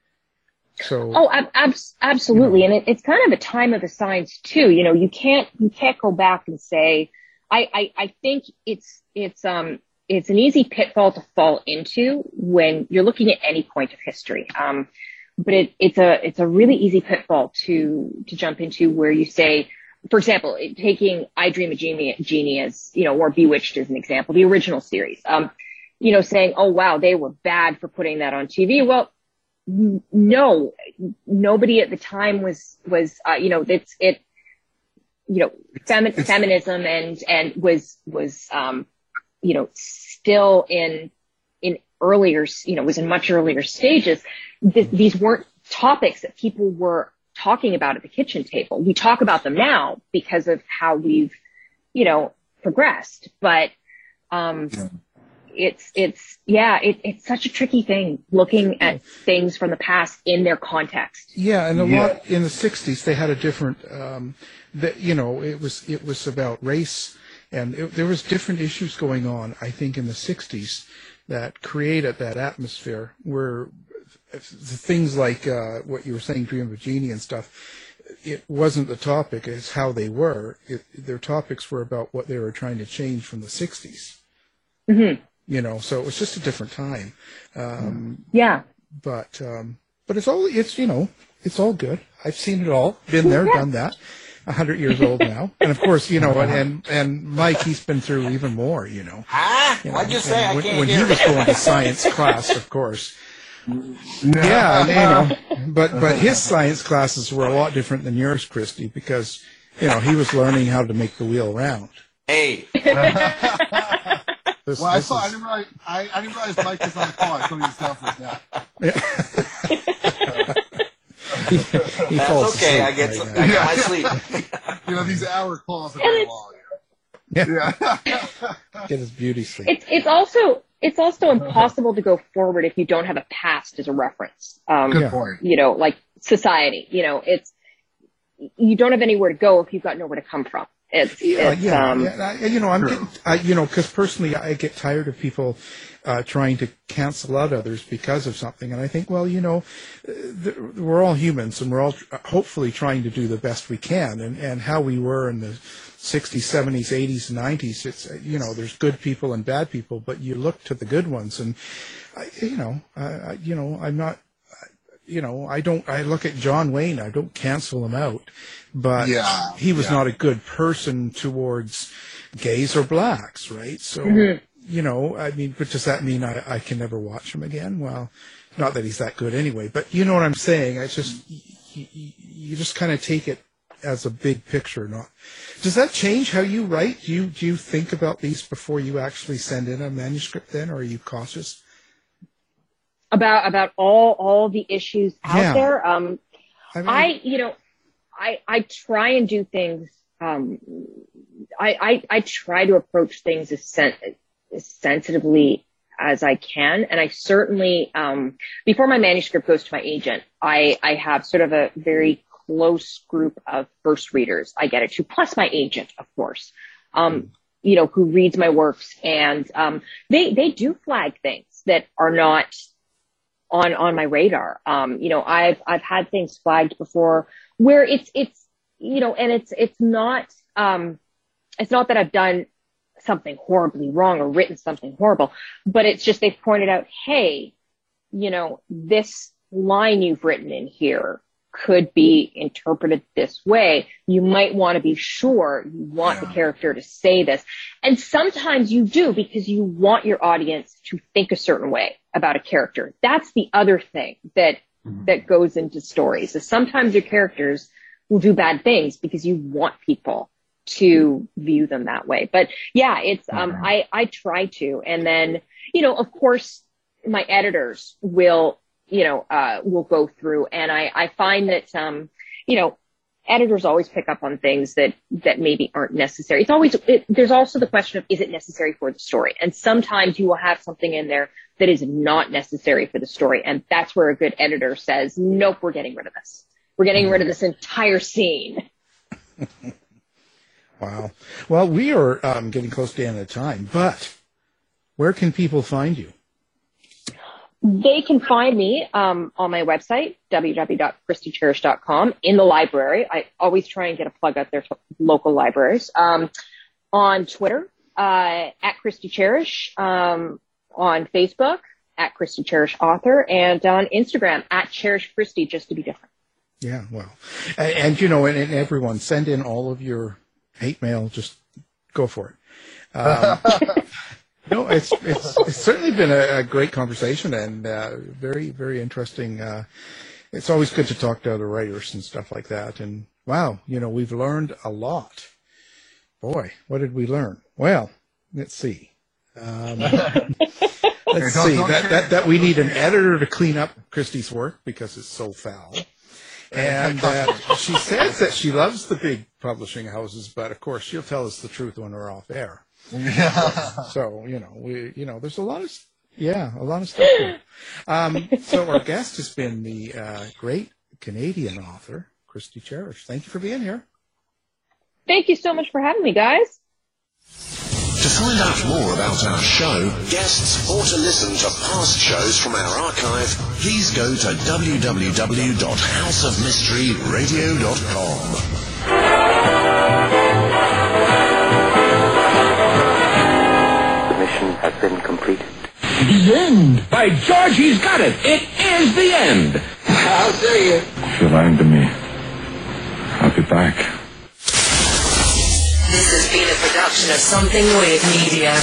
S8: So.
S11: Oh, ab- ab- absolutely. You know. And it, it's kind of a time of the signs too. You know, you can't, you can't go back and say, I, I, I think it's, it's, um, it's an easy pitfall to fall into when you're looking at any point of history. Um, But it, it's a it's a really easy pitfall to to jump into, where you say, for example, taking I Dream of Jeannie, Jeannie as, you know, or Bewitched as an example, the original series, um, you know, saying, oh wow, they were bad for putting that on T V. Well, n- no, nobody at the time was was uh, you know, it's it, you know, femi- feminism and and was was um, you know, still in in earlier, you know, was in much earlier stages. Th- these weren't topics that people were talking about at the kitchen table. We talk about them now because of how we've, you know, progressed. But um, yeah. it's, it's, yeah, it, it's such a tricky thing looking at things from the past in their context.
S8: Yeah, and a
S9: yeah.
S8: lot in the sixties, they had a different, um, that, you know, it was, it was about race, and it, there was different issues going on, I think, in the sixties that created that atmosphere where the things like uh, what you were saying, Dream of Jeannie and stuff, it wasn't the topic, it's how they were. It, their topics were about what they were trying to change from the sixties.
S11: Mm-hmm.
S8: You know, so it was just a different time. Um,
S11: yeah.
S8: But um, but it's all, it's, you know, it's all good. I've seen it all, been there,
S11: yeah.
S8: done that. A hundred years old now, and of course, you know, and, and and Mike, he's been through even more, you know.
S10: Ah,
S8: you know,
S10: what'd you say? I
S8: when,
S10: can't
S8: when
S10: hear
S8: he was
S10: it.
S8: going to science class, of course. Yeah, you know, but but his science classes were a lot different than yours, Christy, because you know he was learning how to make the wheel round.
S10: Hey.
S8: This,
S9: well, I
S8: this
S9: saw.
S8: is...
S9: I didn't realize. I, I didn't realize Mike was on the call. I thought he was down for that.
S8: Yeah. he, he
S10: That's
S8: falls
S10: okay.
S8: asleep
S10: I get
S8: right
S10: some,
S8: now.
S10: I get my sleep.
S9: You know, these hour calls are very long.
S8: Yeah.
S9: Yeah.
S8: Get his beauty sleep.
S11: It's it's also it's also impossible to go forward if you don't have a past as a reference. Um,
S9: Good point.
S11: You know, like society. You know, it's you don't have anywhere to go if you've got nowhere to come from. It's
S8: Yeah,
S11: it's,
S8: yeah,
S11: um,
S8: yeah. I, you know, I'm, getting, I, you know, because personally, I get tired of people uh, trying to cancel out others because of something, and I think, well, you know, th- we're all humans, and we're all tr- hopefully trying to do the best we can, and and how we were in the sixties, seventies, eighties, nineties. It's, you know, there's good people and bad people, but you look to the good ones, and I, you know, I, you know, I'm not. You know, I don't, I look at John Wayne, I don't cancel him out, but
S9: yeah,
S8: he was
S9: yeah.
S8: not a good person towards gays or blacks, right? So,
S11: mm-hmm.
S8: you know, I mean, but does that mean I, I can never watch him again? Well, not that he's that good anyway, but you know what I'm saying? I just, you, you just kind of take it as a big picture, not, does that change how you write? Do you, do you think about these before you actually send in a manuscript then, or are you cautious?
S11: about about all all the issues out
S8: Yeah.
S11: there. Um,
S8: I, mean,
S11: I you know I I try and do things. Um, I, I I try to approach things as sen- as sensitively as I can. And I certainly, um, before my manuscript goes to my agent, I, I have sort of a very close group of first readers I get it to, plus my agent, of course, um, you know, who reads my works. And um, they, they do flag things that are not on, on my radar. Um, you know, I've, I've had things flagged before where it's, it's, you know, and it's, it's not, um, it's not that I've done something horribly wrong or written something horrible, but it's just they've pointed out, hey, you know, this line you've written in here could be interpreted this way. You might want to be sure you want yeah. the character to say this. And sometimes you do because you want your audience to think a certain way about a character. That's the other thing that mm-hmm. that goes into stories. Is sometimes your characters will do bad things because you want people to view them that way. But yeah, it's, um, mm-hmm. I, I try to. And then, you know, of course, my editors will, you know, uh, will go through. And I, I find that, um, you know, editors always pick up on things that, that maybe aren't necessary. It's always, it, there's also the question of, is it necessary for the story? And sometimes you will have something in there that is not necessary for the story. And that's where a good editor says, nope, we're getting rid of this. We're getting rid of this entire scene.
S8: Wow. Well, we are um, getting close to the end of the time, but where can people find you?
S11: They can find me um, on my website, w w w dot christy cherish dot com, in the library. I always try and get a plug out there to local libraries. Um, on Twitter, uh, at Christy Cherish, um, on Facebook, at Christy Cherish Author, and on Instagram, at Cherish Christy, just to be different.
S8: Yeah, well, and, and you know, and, and everyone, send in all of your hate mail. Just go for it. Um, no, it's, it's it's certainly been a, a great conversation and uh, very very interesting. Uh, it's always good to talk to other writers and stuff like that. And wow, you know, we've learned a lot. Boy, what did we learn? Well, let's see. Um, let's see that, that that we need an editor to clean up Christy's work because it's so foul. And uh, she says that she loves the big publishing houses, but of course she'll tell us the truth when we're off air. Yeah. So, you know, we, you know, there's a lot of, yeah, a lot of stuff here. Um, so our guest has been the uh, great Canadian author, Christy Cherish. Thank you for being here.
S11: Thank you so much for having me, guys.
S6: To find out more about our show, guests, or to listen to past shows from our archive, please go to w w w dot house of mystery radio dot com.
S15: The mission has been completed.
S16: The end! By George, he's got it! It is the end! How dare you?
S17: If you're lying to me, I'll be back.
S7: This has been a production of Something Weird Media.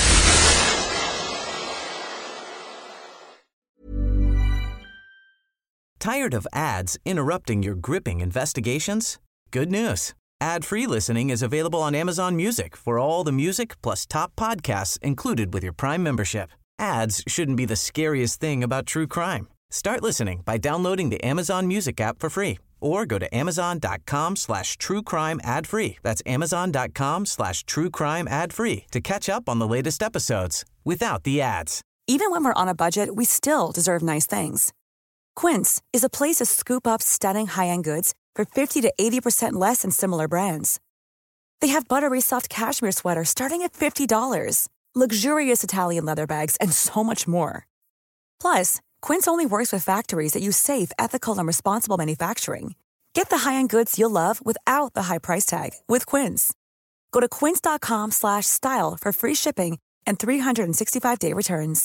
S5: Tired of ads interrupting your gripping investigations? Good news. Ad-free listening is available on Amazon Music for all the music plus top podcasts included with your Prime membership. Ads shouldn't be the scariest thing about true crime. Start listening by downloading the Amazon Music app for free or go to amazon.com slash true crime ad free. That's amazon.com slash true crime ad free to catch up on the latest episodes without the ads.
S18: Even when we're on a budget, we still deserve nice things. Quince is a place to scoop up stunning high-end goods for fifty to eighty percent less than similar brands. They have buttery soft cashmere sweaters starting at fifty dollars, luxurious Italian leather bags, and so much more. Plus, Quince only works with factories that use safe, ethical, and responsible manufacturing. Get the high-end goods you'll love without the high price tag with Quince. Go to quince.com slash style for free shipping and three sixty-five day returns.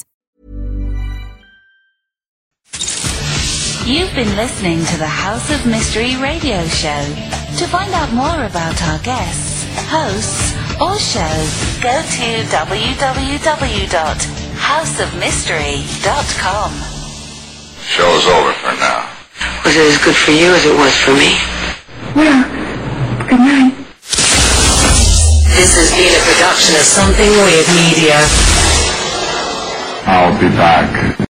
S19: You've been listening to the House of Mystery radio show. To find out more about our guests, hosts, or shows, go to w w w dot house of mystery dot com.
S17: Show's over for now.
S7: Was it as good for you as it was for me?
S19: Well, good night.
S7: This has been a production of Something Weird Media.
S17: I'll be back.